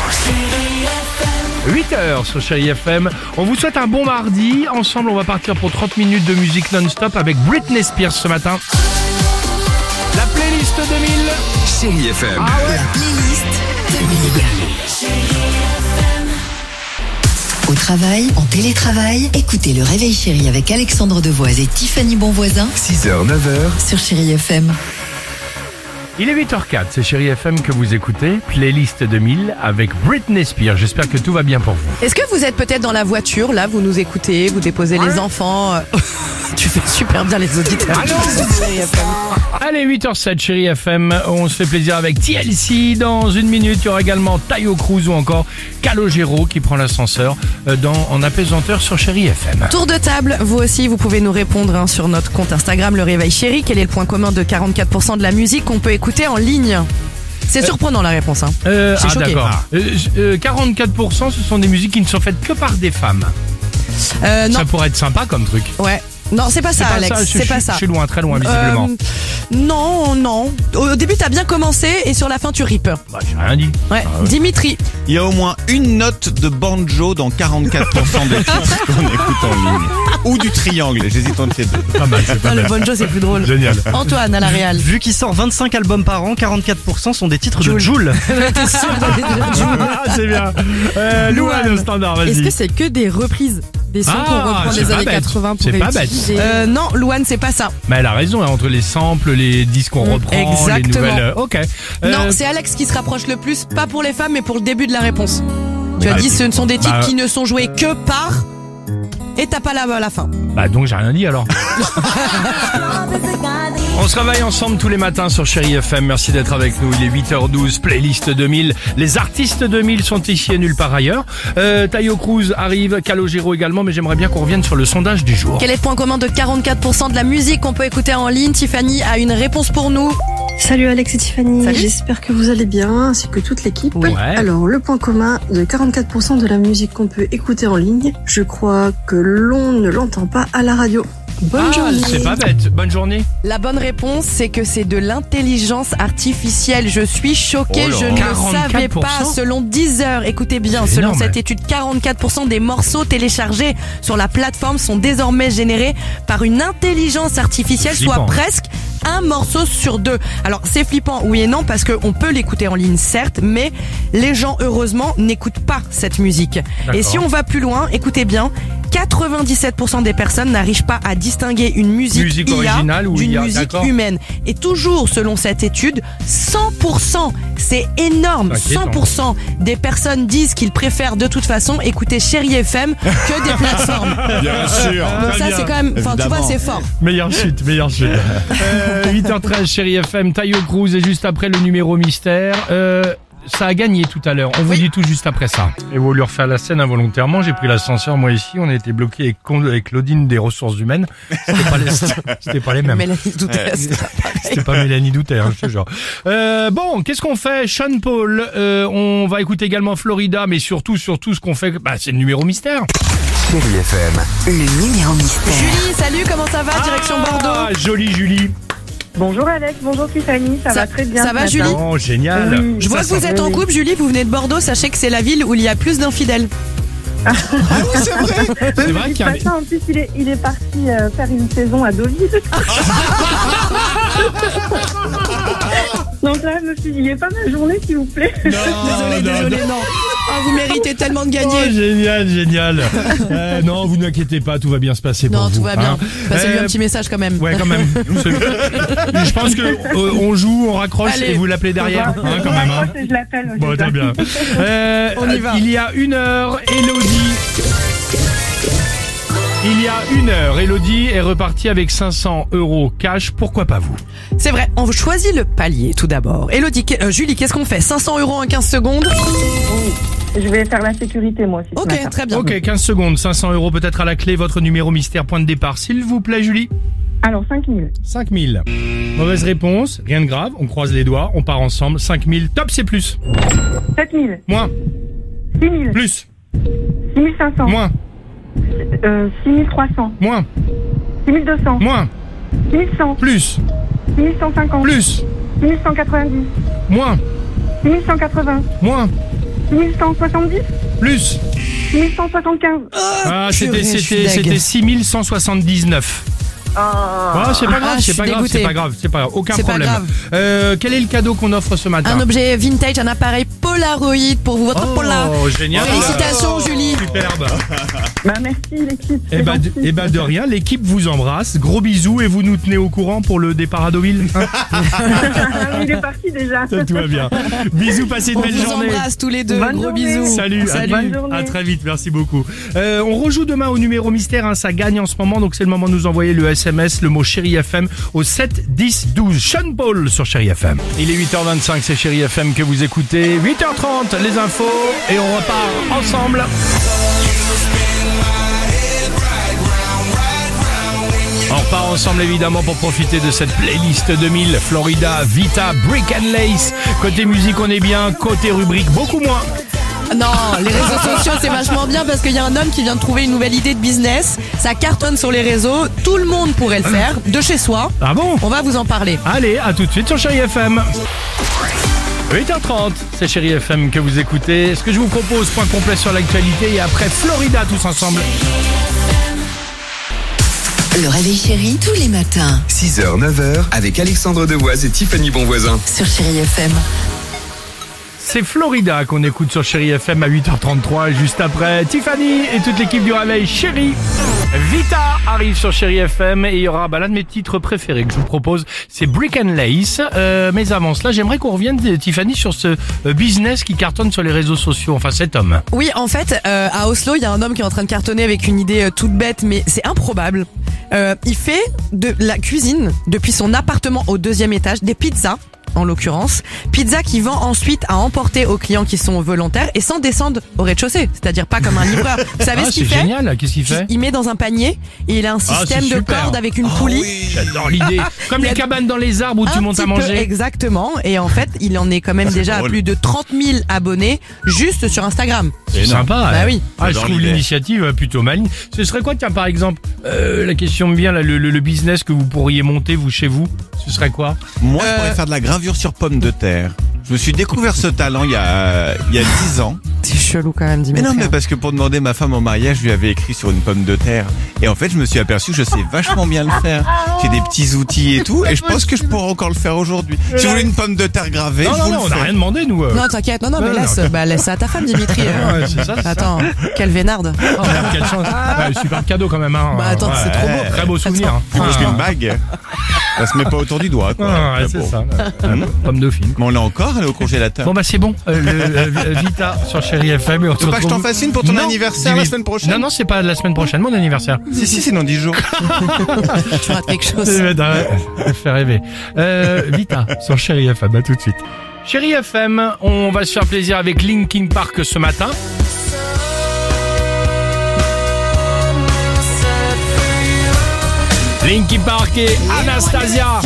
Speaker 1: huit heures sur Chérie F M. On vous souhaite un bon mardi. Ensemble, on va partir pour trente minutes de musique non-stop avec Britney Spears ce matin. La playlist deux mille.
Speaker 3: Chérie F M.
Speaker 1: Ah ouais.
Speaker 2: La playlist deux mille. Au travail, en télétravail, écoutez le Réveil Chéri avec Alexandre Devoise et Tiffany Bonvoisin
Speaker 3: six heures, neuf heures.
Speaker 2: sur Chéri F M.
Speaker 1: Il est huit heures zéro quatre, c'est Chérie F M que vous écoutez. Playlist deux mille avec Britney Spears. J'espère que tout va bien pour vous.
Speaker 4: Est-ce que vous êtes peut-être dans la voiture, là, vous nous écoutez, vous déposez les enfants euh, Tu fais super bien les auditeurs. Chérie F M.
Speaker 1: Allez, huit heures zéro sept, Chérie F M. On se fait plaisir avec T L C. Dans une minute, il y aura également Tayo Cruz ou encore Calogero qui prend l'ascenseur euh, dans, en apaisanteur sur Chérie F M.
Speaker 4: Tour de table, vous aussi, vous pouvez nous répondre hein, sur notre compte Instagram, Le Réveil Chéri. Quel est le point commun de quarante-quatre pour cent de la musique qu'on peut écouter en ligne? C'est surprenant la réponse. Hein.
Speaker 1: Euh,
Speaker 4: Je suis
Speaker 1: ah
Speaker 4: choquée.
Speaker 1: d'accord. Euh, euh, quarante-quatre pour cent ce sont des musiques qui ne sont faites que par des femmes.
Speaker 4: Euh, non.
Speaker 1: Ça pourrait être sympa comme truc.
Speaker 4: Ouais. Non, c'est pas ça,
Speaker 1: pas
Speaker 4: Alex.
Speaker 1: ça, je-
Speaker 4: C'est
Speaker 1: je-
Speaker 4: pas
Speaker 1: je
Speaker 4: ça.
Speaker 1: suis loin, très loin, visiblement.
Speaker 4: Euh, non, non. Au début, t'as bien commencé et sur la fin, tu ripes.
Speaker 1: Bah, j'ai rien dit.
Speaker 4: Ouais.
Speaker 1: Ah ouais.
Speaker 4: Dimitri.
Speaker 10: Il y a au moins une note de banjo dans quarante-quatre pour cent des titres qu'on écoute en ligne. Ou du triangle, j'hésite entre les deux.
Speaker 1: Pas mal, c'est pas
Speaker 4: Non, le
Speaker 1: mal.
Speaker 4: banjo, c'est plus drôle.
Speaker 1: Génial.
Speaker 4: Antoine, à la Real.
Speaker 12: Vu qu'il sort vingt-cinq albums par an, quarante-quatre pour cent sont des titres
Speaker 4: Joule.
Speaker 12: de Joule.
Speaker 4: T'es sûr d'aller déjà Joule.
Speaker 1: Ah, c'est bien. Euh, Louane au standard, vas-y.
Speaker 13: Est-ce que c'est que des reprises des sons
Speaker 1: Ah,
Speaker 13: qu'on reprend
Speaker 1: c'est
Speaker 13: des
Speaker 1: pas
Speaker 13: années
Speaker 1: bête.
Speaker 13: quatre-vingts pour
Speaker 1: C'est pas bête.
Speaker 13: réutiliser
Speaker 4: Euh, non, Louane, c'est pas ça.
Speaker 1: Mais elle a raison, hein, entre les samples, les disques qu'on
Speaker 4: Mm,
Speaker 1: reprend,
Speaker 4: exactement.
Speaker 1: les nouvelles. euh, Ok. Euh,
Speaker 4: Non, c'est Alex qui se rapproche le plus, pas pour les femmes, mais pour le début de la réponse. Tu
Speaker 1: Bah,
Speaker 4: as dit ce ne sont des titres
Speaker 1: bah,
Speaker 4: qui ne sont joués que par... Et t'as pas la, la fin.
Speaker 1: Bah donc j'ai rien dit alors. On se réveille ensemble tous les matins sur Chéri F M. Merci d'être avec nous. Il est huit heures douze, playlist deux mille. Les artistes deux mille sont ici et nulle part ailleurs. Euh, Taio Cruz arrive, Calogero également, mais j'aimerais bien qu'on revienne sur le sondage du jour.
Speaker 4: Quel est le point commun de quarante-quatre pour cent de la musique qu'on peut écouter en ligne? Tiffany a une réponse pour nous.
Speaker 14: Salut Alex et Tiffany,
Speaker 4: Salut.
Speaker 14: j'espère que vous allez bien, ainsi que toute l'équipe.
Speaker 1: Ouais.
Speaker 14: Alors, le point commun de quarante-quatre pour cent de la musique qu'on peut écouter en ligne, je crois que l'on ne l'entend pas à la radio. Bonne
Speaker 1: Ah,
Speaker 14: journée.
Speaker 1: c'est pas bête. Bonne journée.
Speaker 4: La bonne réponse, c'est que c'est de l'intelligence artificielle. Je suis choquée,
Speaker 1: Oh là.
Speaker 4: je ne le
Speaker 1: quarante-quatre
Speaker 4: savais
Speaker 1: pour cent.
Speaker 4: pas. Selon Deezer, écoutez bien,
Speaker 1: C'est
Speaker 4: selon
Speaker 1: énorme.
Speaker 4: cette étude, quarante-quatre pour cent des morceaux téléchargés sur la plateforme sont désormais générés par une intelligence artificielle,
Speaker 1: Flippant,
Speaker 4: soit
Speaker 1: hein.
Speaker 4: presque un morceau sur deux. Alors c'est flippant, oui et non, parce qu'on peut l'écouter en ligne, certes, mais les gens, heureusement, n'écoutent pas cette musique.
Speaker 1: D'accord.
Speaker 4: Et si on va plus loin, écoutez bien, quatre-vingt-dix-sept pour cent des personnes n'arrivent pas à distinguer une musique,
Speaker 1: Musique
Speaker 4: I A
Speaker 1: originale ou
Speaker 4: d'une
Speaker 1: I A,
Speaker 4: musique
Speaker 1: d'accord.
Speaker 4: humaine. Et toujours, selon cette étude, cent pour cent, c'est énorme,
Speaker 1: Inquiétant.
Speaker 4: cent pour cent des personnes disent qu'ils préfèrent de toute façon écouter Chéri F M que des plateformes.
Speaker 10: Bien sûr.
Speaker 4: Donc
Speaker 1: Très
Speaker 4: ça,
Speaker 1: bien.
Speaker 4: c'est quand même, enfin, tu vois,
Speaker 10: Évidemment.
Speaker 4: c'est fort.
Speaker 1: Meilleure chute, meilleure chute. Euh, huit heures treize, Chéri F M, Taio Cruz et juste après le numéro mystère. Euh, ça a gagné tout à l'heure. On vous dit tout juste après ça. Et vous lui refaire la scène involontairement. J'ai pris l'ascenseur, moi ici. On a été bloqué avec, Con- avec Claudine des ressources humaines. C'était pas les, c'était pas les mêmes.
Speaker 4: Mélanie Doutet, c'est pas pareil.
Speaker 1: C'était pas Mélanie Doutet, hein, je te jure. Euh, bon, qu'est-ce qu'on fait? Sean Paul, euh, on va écouter également Florida, mais surtout, surtout, ce qu'on fait, bah, c'est le numéro mystère.
Speaker 15: Chéri F M.
Speaker 2: Le numéro mystère.
Speaker 4: Julie, salut, comment ça va? Direction Bordeaux.
Speaker 1: Ah, jolie Julie.
Speaker 5: Bonjour Alex, bonjour Tiffany, ça,
Speaker 4: Ça-
Speaker 5: va très bien.
Speaker 4: ça
Speaker 5: ce
Speaker 4: va,
Speaker 5: matin.
Speaker 4: Julie
Speaker 1: Oh, génial.
Speaker 5: Oui.
Speaker 4: Je vois
Speaker 1: Ça,
Speaker 4: que vous
Speaker 1: ça-
Speaker 4: êtes en
Speaker 5: oui.
Speaker 4: couple, Julie, vous venez de Bordeaux, sachez que c'est la ville où il y a plus d'infidèles.
Speaker 10: Ah oui, c'est vrai.
Speaker 1: C'est vrai qu'il y a...
Speaker 5: Ce matin, en plus, il est, il est parti euh, faire une saison à Deauville. Donc là, je me suis dit, il est pas ma journée, s'il vous plaît.
Speaker 1: Non,
Speaker 4: Désolé,
Speaker 1: non,
Speaker 4: désolé, non. Ah, vous méritez tellement de
Speaker 1: Oh,
Speaker 4: gagner.
Speaker 1: génial, génial. Euh, non, vous n'inquiétez pas, tout va bien se passer pour
Speaker 4: Non,
Speaker 1: vous.
Speaker 4: tout va bien.
Speaker 1: hein.
Speaker 4: Passez-lui
Speaker 1: Euh,
Speaker 4: un petit message quand même.
Speaker 1: Ouais, quand même. Je pense que euh, on joue, on raccroche
Speaker 4: Allez.
Speaker 1: et vous l'appelez derrière,
Speaker 5: Je
Speaker 1: hein, quand même. Hein.
Speaker 5: raccroche et je l'appelle.
Speaker 1: Bon,
Speaker 5: déjà.
Speaker 1: très bien. Euh,
Speaker 4: On y va.
Speaker 1: Il y a une heure, Elodie. Il y a une heure, Elodie est repartie avec cinq cents euros cash. Pourquoi pas vous?
Speaker 4: C'est vrai, on choisit le palier tout d'abord. Elodie, qu'est- euh, Julie, qu'est-ce qu'on fait? cinq cents euros en quinze secondes?
Speaker 5: Je vais faire la sécurité, moi aussi. ce
Speaker 4: Ok,
Speaker 5: matin.
Speaker 4: très bien.
Speaker 1: Ok, quinze secondes, cinq cents euros peut-être à la clé. Votre numéro mystère, point de départ, s'il vous plaît, Julie.
Speaker 5: Alors, cinq mille.
Speaker 1: cinq mille. Mauvaise réponse, rien de grave, on croise les doigts, on part ensemble. cinq mille, top, c'est plus.
Speaker 5: sept mille.
Speaker 1: Moins,
Speaker 5: six mille.
Speaker 1: plus,
Speaker 5: six mille cinq cents.
Speaker 1: moins,
Speaker 5: Euh, six mille trois cents.
Speaker 1: moins,
Speaker 5: six mille deux cents.
Speaker 1: moins,
Speaker 5: six mille cent.
Speaker 1: plus,
Speaker 5: six mille cent cinquante.
Speaker 1: plus,
Speaker 5: six mille cent quatre-vingt-dix.
Speaker 1: moins,
Speaker 5: six mille cent quatre-vingts.
Speaker 1: moins,
Speaker 5: six mille cent soixante-dix.
Speaker 1: plus.
Speaker 5: six mille cent soixante-quinze.
Speaker 1: Ah, c'était,
Speaker 4: purée, je suis
Speaker 1: c'était,
Speaker 4: deg.
Speaker 1: c'était six mille cent soixante-dix-neuf. Ah, c'est pas grave,
Speaker 4: Ah, je
Speaker 1: c'est
Speaker 4: suis
Speaker 1: pas grave,
Speaker 4: dégoûtée.
Speaker 1: c'est pas grave, c'est pas grave, aucun
Speaker 4: C'est pas
Speaker 1: problème.
Speaker 4: grave.
Speaker 1: Euh, quel est le cadeau qu'on offre ce matin?
Speaker 4: Un objet vintage, un appareil Polaroid pour vous, votre Polar.
Speaker 1: Oh, génial.
Speaker 4: Félicitations, Julie.
Speaker 1: Superbe.
Speaker 5: Bah, merci l'équipe.
Speaker 1: Eh
Speaker 5: c'est
Speaker 1: ben, de,
Speaker 5: gentil.
Speaker 1: eh ben de rien, l'équipe vous embrasse. Gros bisous et vous nous tenez au courant pour le départ à Deauville. Hein.
Speaker 5: Ah oui, il est parti déjà.
Speaker 1: Ça, tout va bien. Bisous, passez une
Speaker 4: On
Speaker 1: belle
Speaker 4: vous
Speaker 1: journée.
Speaker 4: embrasse tous les deux.
Speaker 5: Bonne
Speaker 4: Gros
Speaker 5: journée.
Speaker 4: bisous.
Speaker 1: Salut,
Speaker 4: Salut.
Speaker 1: À,
Speaker 5: Bonne journée.
Speaker 1: à très vite, merci beaucoup. Euh, on rejoue demain au numéro mystère, hein, ça gagne en ce moment, donc c'est le moment de nous envoyer le S M S, le mot Chéri F M au sept dix douze. Sean Paul sur Chéri F M. Il est huit heures vingt-cinq, c'est Chéri F M que vous écoutez. huit heures trente, les infos et on repart ensemble. repart ensemble évidemment pour profiter de cette playlist deux mille. Florida, Vita, Brick and Lace. Côté musique on est bien, côté rubrique beaucoup moins.
Speaker 4: Non, les réseaux sociaux c'est vachement bien parce qu'il y a un homme qui vient de trouver une nouvelle idée de business. Ça cartonne sur les réseaux, tout le monde pourrait le faire, de chez soi.
Speaker 1: Ah bon?
Speaker 4: On va vous en parler.
Speaker 1: Allez, à tout de suite sur Chérie F M. huit heures trente, c'est Chérie F M que vous écoutez. Ce que je vous propose, point complet sur l'actualité et après Florida tous ensemble.
Speaker 2: Le réveil chéri tous les matins
Speaker 3: six heures neuf heures avec Alexandre Devoise et Tiffany Bonvoisin.
Speaker 2: sur Chérie F M.
Speaker 1: C'est Florida qu'on écoute sur Chérie F M à huit heures trente-trois et juste après Tiffany et toute l'équipe du réveil Chérie. Vita arrive sur Chérie F M et il y aura bah, l'un de mes titres préférés que je vous propose, c'est Brick and Lace. Euh, mais avant cela, j'aimerais qu'on revienne Tiffany sur ce euh, business qui cartonne sur les réseaux sociaux, enfin cet homme.
Speaker 4: Oui, en fait, euh, à Oslo, il y a un homme qui est en train de cartonner avec une idée euh, toute bête, mais c'est improbable. Euh, il fait de la cuisine depuis son appartement au deuxième étage, des pizzas. En l'occurrence, pizza qui vend ensuite à emporter aux clients qui sont volontaires et sans descendre au rez-de-chaussée, c'est-à-dire pas comme un livreur. Vous savez
Speaker 1: ah,
Speaker 4: ce qu'il
Speaker 1: c'est
Speaker 4: fait?
Speaker 1: Génial, qu'est-ce qu'il fait?
Speaker 4: Il met dans un panier et il a un système
Speaker 1: ah,
Speaker 4: de corde avec une poulie.
Speaker 1: Oui, j'adore l'idée. Comme les
Speaker 4: a...
Speaker 1: cabanes dans les arbres où
Speaker 4: un
Speaker 1: tu montes à
Speaker 4: petit peu,
Speaker 1: manger.
Speaker 4: Exactement. Et en fait, il en est quand même déjà à plus de trente mille abonnés juste sur Instagram.
Speaker 1: C'est sympa.
Speaker 4: Bah
Speaker 1: hein.
Speaker 4: oui.
Speaker 1: Ah, je trouve l'initiative plutôt maligne. Ce serait quoi, tiens, par exemple, euh, la question me vient, là, le, le, le business que vous pourriez monter, vous, chez vous, ce serait quoi?
Speaker 10: Moi,
Speaker 4: Euh,
Speaker 10: je pourrais faire de la gravure sur pommes de terre. Je me suis découvert ce talent il y a, il y a dix ans.
Speaker 4: C'est chelou quand même,
Speaker 10: Mais
Speaker 4: Dimitri.
Speaker 10: non, mais parce que pour demander ma femme en mariage, je lui avais écrit sur une pomme de terre. Et en fait, je me suis aperçu que je sais vachement bien le faire. J'ai des petits outils et tout, et je pense que je pourrais encore le faire aujourd'hui. Si vous voulez une pomme de terre gravée,
Speaker 1: Non,
Speaker 10: je
Speaker 1: non,
Speaker 10: vous
Speaker 1: non,
Speaker 10: le
Speaker 1: on n'a
Speaker 10: fais.
Speaker 1: rien demandé, nous. euh.
Speaker 4: Non, t'inquiète. Non, non, mais
Speaker 1: Non,
Speaker 4: laisse,
Speaker 1: non.
Speaker 4: bah, laisse ça à ta femme, Dimitri.
Speaker 1: Ouais, c'est ça, c'est ça.
Speaker 4: Attends, quelle vénarde.
Speaker 1: Oh, merde, quelle chance. Ouais, super cadeau quand même. Hein.
Speaker 4: Bah, attends, c'est trop beau.
Speaker 1: Très beau souvenir. hein.
Speaker 10: Puis parce
Speaker 1: Ah.
Speaker 10: qu'une bague, ça se met pas autour du doigt, quoi.
Speaker 1: Ah, ouais,
Speaker 10: Mais
Speaker 1: c'est
Speaker 10: bon.
Speaker 1: ça. Hum. Pomme dauphine.
Speaker 10: Mais on l'a encore, elle est au congélateur.
Speaker 1: Bon bah c'est bon, euh, le, euh, Vita sur Chérie F M et on se
Speaker 10: Tu veux pas que je
Speaker 1: retrouve-
Speaker 10: t'en fasse une pour ton
Speaker 1: Non,
Speaker 10: anniversaire
Speaker 1: dis-lui.
Speaker 10: la semaine prochaine?
Speaker 1: Non non c'est pas la semaine prochaine mon anniversaire.
Speaker 10: Si, si, c'est dans dix jours.
Speaker 4: Tu rates quelque chose.
Speaker 1: Ça va faire rêver. Euh, Vita sur Chérie F M, à tout de suite. Chérie F M, on va se faire plaisir avec Linkin Park ce matin. Linkin Park et Anastasia.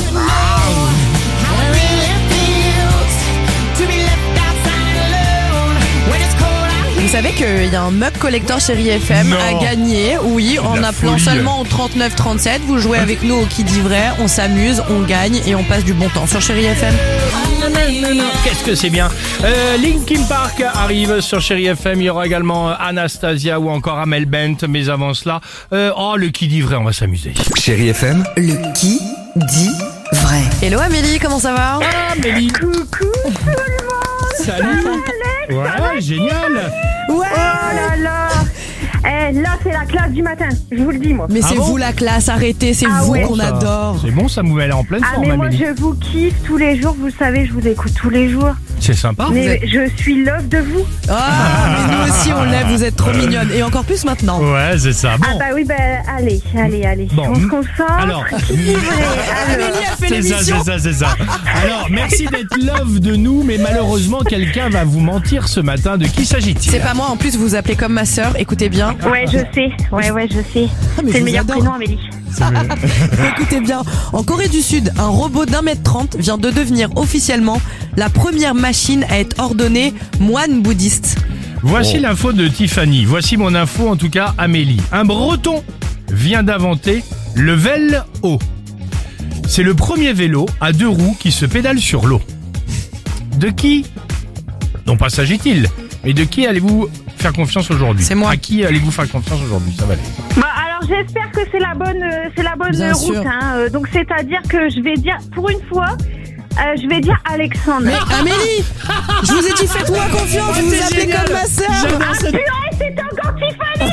Speaker 4: Vous savez qu'il y a un mug collector Chérie F M
Speaker 1: Non.
Speaker 4: à gagner, oui, en
Speaker 1: la
Speaker 4: appelant
Speaker 1: folie.
Speaker 4: seulement au trente-neuf trente-sept. Vous jouez avec nous au Qui dit vrai, on s'amuse, on gagne et on passe du bon temps sur Chérie F M.
Speaker 1: Qu'est-ce que c'est bien. euh, Linkin Park arrive sur Chérie F M. Il y aura également euh, Anastasia ou encore Amel Bent. Mais avant cela, euh, oh le qui dit vrai, on va s'amuser.
Speaker 3: Chérie F M,
Speaker 2: Le qui dit vrai.
Speaker 4: Hello Amélie, comment ça va?
Speaker 1: Ah Mélie.
Speaker 5: Coucou tout le monde.
Speaker 1: Salut.
Speaker 5: Alex,
Speaker 1: Ouais, génial.
Speaker 4: Ouais.
Speaker 5: Oh là là. Eh, là, c'est la classe du matin. Je vous le dis, moi.
Speaker 4: Mais
Speaker 1: Ah
Speaker 4: c'est
Speaker 1: bon
Speaker 4: vous la classe, arrêtez, c'est
Speaker 5: Ah
Speaker 4: vous
Speaker 5: ouais.
Speaker 4: qu'on
Speaker 1: Ça,
Speaker 4: adore.
Speaker 1: C'est bon, ça elle est en pleine
Speaker 5: Ah,
Speaker 1: forme,
Speaker 5: mais moi,
Speaker 1: Amélie.
Speaker 5: je vous kiffe tous les jours. Vous le savez, je vous écoute tous les jours.
Speaker 1: C'est sympa.
Speaker 5: Mais je suis love de vous.
Speaker 4: Ah, mais nous aussi on l'aime, vous êtes trop mignonne. Et encore plus maintenant.
Speaker 1: Ouais, c'est ça. Bon.
Speaker 5: Ah bah oui, bah allez, allez, allez.
Speaker 1: Bon.
Speaker 5: On se concentre.
Speaker 1: Alors.
Speaker 5: Qui dit vrai? Alors.
Speaker 4: Amélie a fait
Speaker 1: C'est ça,
Speaker 4: l'émission.
Speaker 1: c'est ça, c'est ça. Alors, merci d'être love de nous, mais malheureusement, quelqu'un va vous mentir ce matin. De qui s'agit-il?
Speaker 4: C'est pas moi, en plus vous appelez comme ma sœur, écoutez bien.
Speaker 5: Ouais, je sais. Ouais, ouais, je sais.
Speaker 4: Ah, mais je
Speaker 5: C'est le
Speaker 4: vous
Speaker 5: meilleur
Speaker 4: adore.
Speaker 5: prénom, Amélie.
Speaker 4: Écoutez bien, en Corée du Sud, un robot d'un mètre trente vient de devenir officiellement la première machine à être ordonnée moine bouddhiste.
Speaker 1: Voici
Speaker 10: Oh.
Speaker 1: l'info de Tiffany. Voici mon info, en tout cas, Amélie. Un Breton vient d'inventer le vélo. C'est le premier vélo à deux roues qui se pédale sur l'eau. De qui, non pas s'agit-il, mais de qui allez-vous faire confiance aujourd'hui?
Speaker 4: C'est moi.
Speaker 1: À qui allez-vous faire confiance aujourd'hui? Ça va aller.
Speaker 5: Bah, alors j'espère que c'est la bonne, euh, c'est la bonne
Speaker 4: Bien
Speaker 5: euh, route.
Speaker 4: sûr.
Speaker 5: Hein. Euh, donc c'est-à-dire que je vais dire, pour une fois, euh, je vais dire Alexandre.
Speaker 4: Mais Amélie, je vous ai dit faites-moi confiance,
Speaker 1: Oh,
Speaker 4: vous vous
Speaker 1: c'est
Speaker 4: appelez
Speaker 1: génial.
Speaker 4: comme ma sœur.
Speaker 1: J'adore
Speaker 5: Ah
Speaker 1: cette-
Speaker 5: purée, c'était encore Tiffany.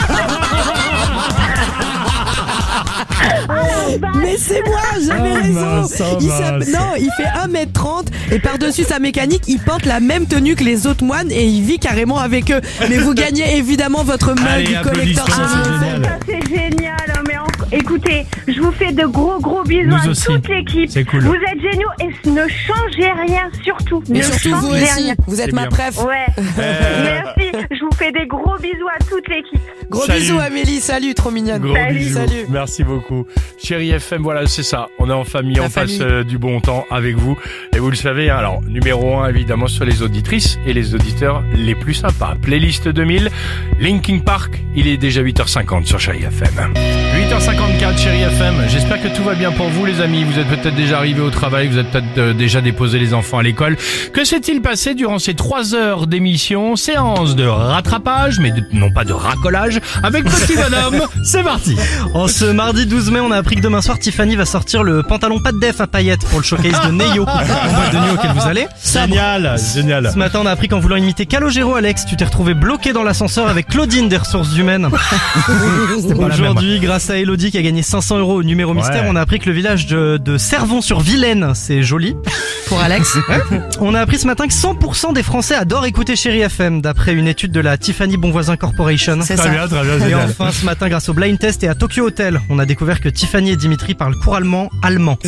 Speaker 4: Mais c'est moi, j'avais
Speaker 1: Oh,
Speaker 4: raison.
Speaker 1: mince, oh,
Speaker 4: Il
Speaker 1: mince.
Speaker 4: s'appelle- non, il fait un mètre trente et par-dessus sa mécanique, il porte la même tenue que les autres moines et il vit carrément avec eux. Mais vous gagnez évidemment votre mug
Speaker 1: Allez,
Speaker 4: du collector
Speaker 1: applaudissements,
Speaker 4: Chérie
Speaker 1: c'est
Speaker 4: F M.
Speaker 1: génial.
Speaker 5: Ça c'est génial. hein, Mais en- Écoutez, je vous fais de gros gros bisous
Speaker 1: Nous
Speaker 5: à
Speaker 1: aussi.
Speaker 5: toute l'équipe.
Speaker 1: C'est cool.
Speaker 5: Vous êtes géniaux et ne changez rien surtout.
Speaker 4: Et
Speaker 5: ne
Speaker 4: surtout vous
Speaker 5: changez
Speaker 4: aussi,
Speaker 5: rien.
Speaker 4: vous êtes
Speaker 1: C'est
Speaker 4: ma
Speaker 1: bien.
Speaker 4: préf.
Speaker 5: Ouais. Merci. Je vous fais des gros bisous à toute l'équipe.
Speaker 4: Gros
Speaker 1: Salut.
Speaker 4: bisous Amélie, salut, trop mignonne.
Speaker 1: Gros
Speaker 5: Salut.
Speaker 1: bisous.
Speaker 4: Salut.
Speaker 1: Merci beaucoup. Chérie F M, voilà, c'est ça. On est en famille,
Speaker 4: La
Speaker 1: on
Speaker 4: famille.
Speaker 1: passe euh, du bon temps avec vous. Et vous le savez, hein, alors, numéro un, évidemment, sur les auditrices et les auditeurs les plus sympas. Playlist deux mille, Linkin Park, il est déjà huit heures cinquante sur Chérie F M. huit heures cinquante-quatre, Chérie F M. J'espère que tout va bien pour vous, les amis. Vous êtes peut-être déjà arrivés au travail, vous êtes peut-être euh, déjà déposé les enfants à l'école. Que s'est-il passé durant ces trois heures d'émission? Séance de rattrapage, mais de- non pas de racolage, avec Petit Bonhomme. C'est parti.
Speaker 12: En ce mardi douze mai, on a appris que demain soir, Tiffany va sortir le pantalon pas de def à paillettes pour le showcase de Neyo, en boîte de nuit auquel vous allez.
Speaker 1: Génial, génial.
Speaker 12: Ce matin, on a appris qu'en voulant imiter Calogero, Alex, tu t'es retrouvé bloqué dans l'ascenseur avec Claudine des ressources humaines.
Speaker 1: pas la même.
Speaker 12: Aujourd'hui, grâce à Elodie qui a gagné cinq cents euros au numéro mystère,
Speaker 1: Ouais.
Speaker 12: on a appris que le village de, de Servon-sur-Vilaine, c'est joli.
Speaker 4: Pour Alex.
Speaker 12: On a appris ce matin que cent pour cent des Français adorent écouter Chérie F M, d'après une étude de la Tiffany Bonvoisin Corporation.
Speaker 4: C'est
Speaker 1: Très
Speaker 4: ça.
Speaker 1: bien, très bien,
Speaker 12: Et
Speaker 1: génial.
Speaker 12: enfin, ce matin, grâce au blind test et à Tokyo Hotel, on a découvert que Tiffany et Dimitri parlent couramment allemand.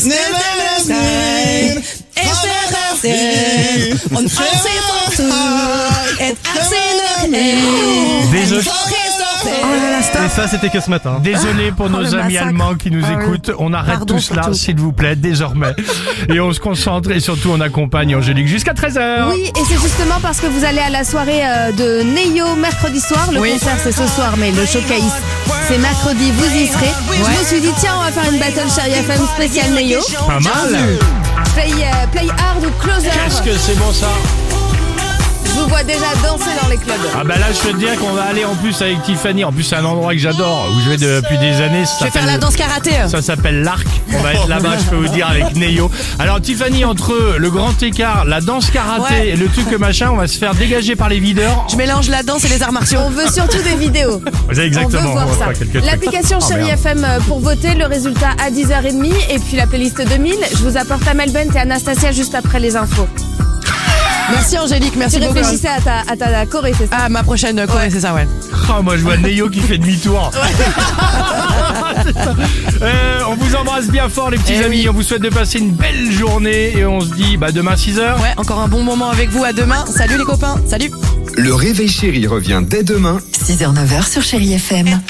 Speaker 1: Désolé.
Speaker 12: Et ça, c'était que ce matin.
Speaker 1: Désolé pour
Speaker 4: Oh,
Speaker 1: nos
Speaker 4: le
Speaker 1: amis
Speaker 4: massacre.
Speaker 1: allemands qui nous
Speaker 4: Ah oui.
Speaker 1: écoutent. On arrête
Speaker 4: Pardon
Speaker 1: tout cela,
Speaker 4: pour tout.
Speaker 1: s'il vous plaît, désormais. Et on se concentre et surtout on accompagne Angélique jusqu'à treize heures.
Speaker 11: Oui, et c'est justement parce que vous allez à la soirée euh, de Neyo mercredi soir. Le
Speaker 4: Oui.
Speaker 11: concert c'est ce soir, mais le showcase c'est mercredi, vous y serez. Je me suis dit, tiens, on va faire une battle Chérie F M spéciale Neyo.
Speaker 1: Pas mal.
Speaker 11: Play, euh, play hard ou closer.
Speaker 1: Qu'est-ce que c'est bon ça?
Speaker 11: Je vous vois déjà danser dans les clubs.
Speaker 1: Ah bah là je peux te dire qu'on va aller en plus avec Tiffany. En plus c'est un endroit que j'adore, où je vais depuis des années. Ça
Speaker 4: Je vais faire
Speaker 1: s'appelle-
Speaker 4: la danse karaté.
Speaker 1: Ça s'appelle l'Arc. On va être là-bas, je peux vous dire, avec Neyo. Alors Tiffany, entre le grand écart, la danse karaté
Speaker 4: Ouais.
Speaker 1: et le truc machin, on va se faire dégager par les videurs.
Speaker 4: Je mélange la danse et les arts martiaux.
Speaker 11: On veut surtout des vidéos.
Speaker 1: C'est exactement.
Speaker 11: On veut voir
Speaker 1: on va
Speaker 11: ça.
Speaker 1: faire quelques trucs.
Speaker 11: L'application
Speaker 1: Oh,
Speaker 11: Chérie
Speaker 1: merde.
Speaker 11: F M euh, pour voter, le résultat à dix heures trente et puis la playlist deux mille. Je vous apporte Amel Bent et Anastasia juste après les infos.
Speaker 4: Merci Angélique, merci
Speaker 11: Tu
Speaker 4: beaucoup.
Speaker 11: réfléchissais à ta, à ta choré, c'est ça?
Speaker 4: Ah, ma prochaine choré, c'est ça, ouais.
Speaker 1: Oh, moi je vois Neyo qui fait demi-tour. C'est ça. Euh, on vous embrasse bien fort les petits
Speaker 4: Eh
Speaker 1: amis.
Speaker 4: oui.
Speaker 1: On vous souhaite de passer une belle journée et on se dit bah demain six heures.
Speaker 4: Ouais, encore un bon moment avec vous. À demain. Salut les copains. Salut.
Speaker 3: Le réveil chéri revient dès demain
Speaker 2: six heures neuf heures sur Chérie F M.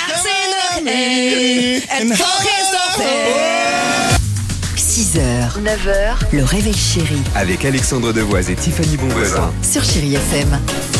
Speaker 2: six heures, neuf heures, le réveil chéri
Speaker 3: avec Alexandre Devoise et Tiffany Bonvoisin.
Speaker 2: sur Chérie F M.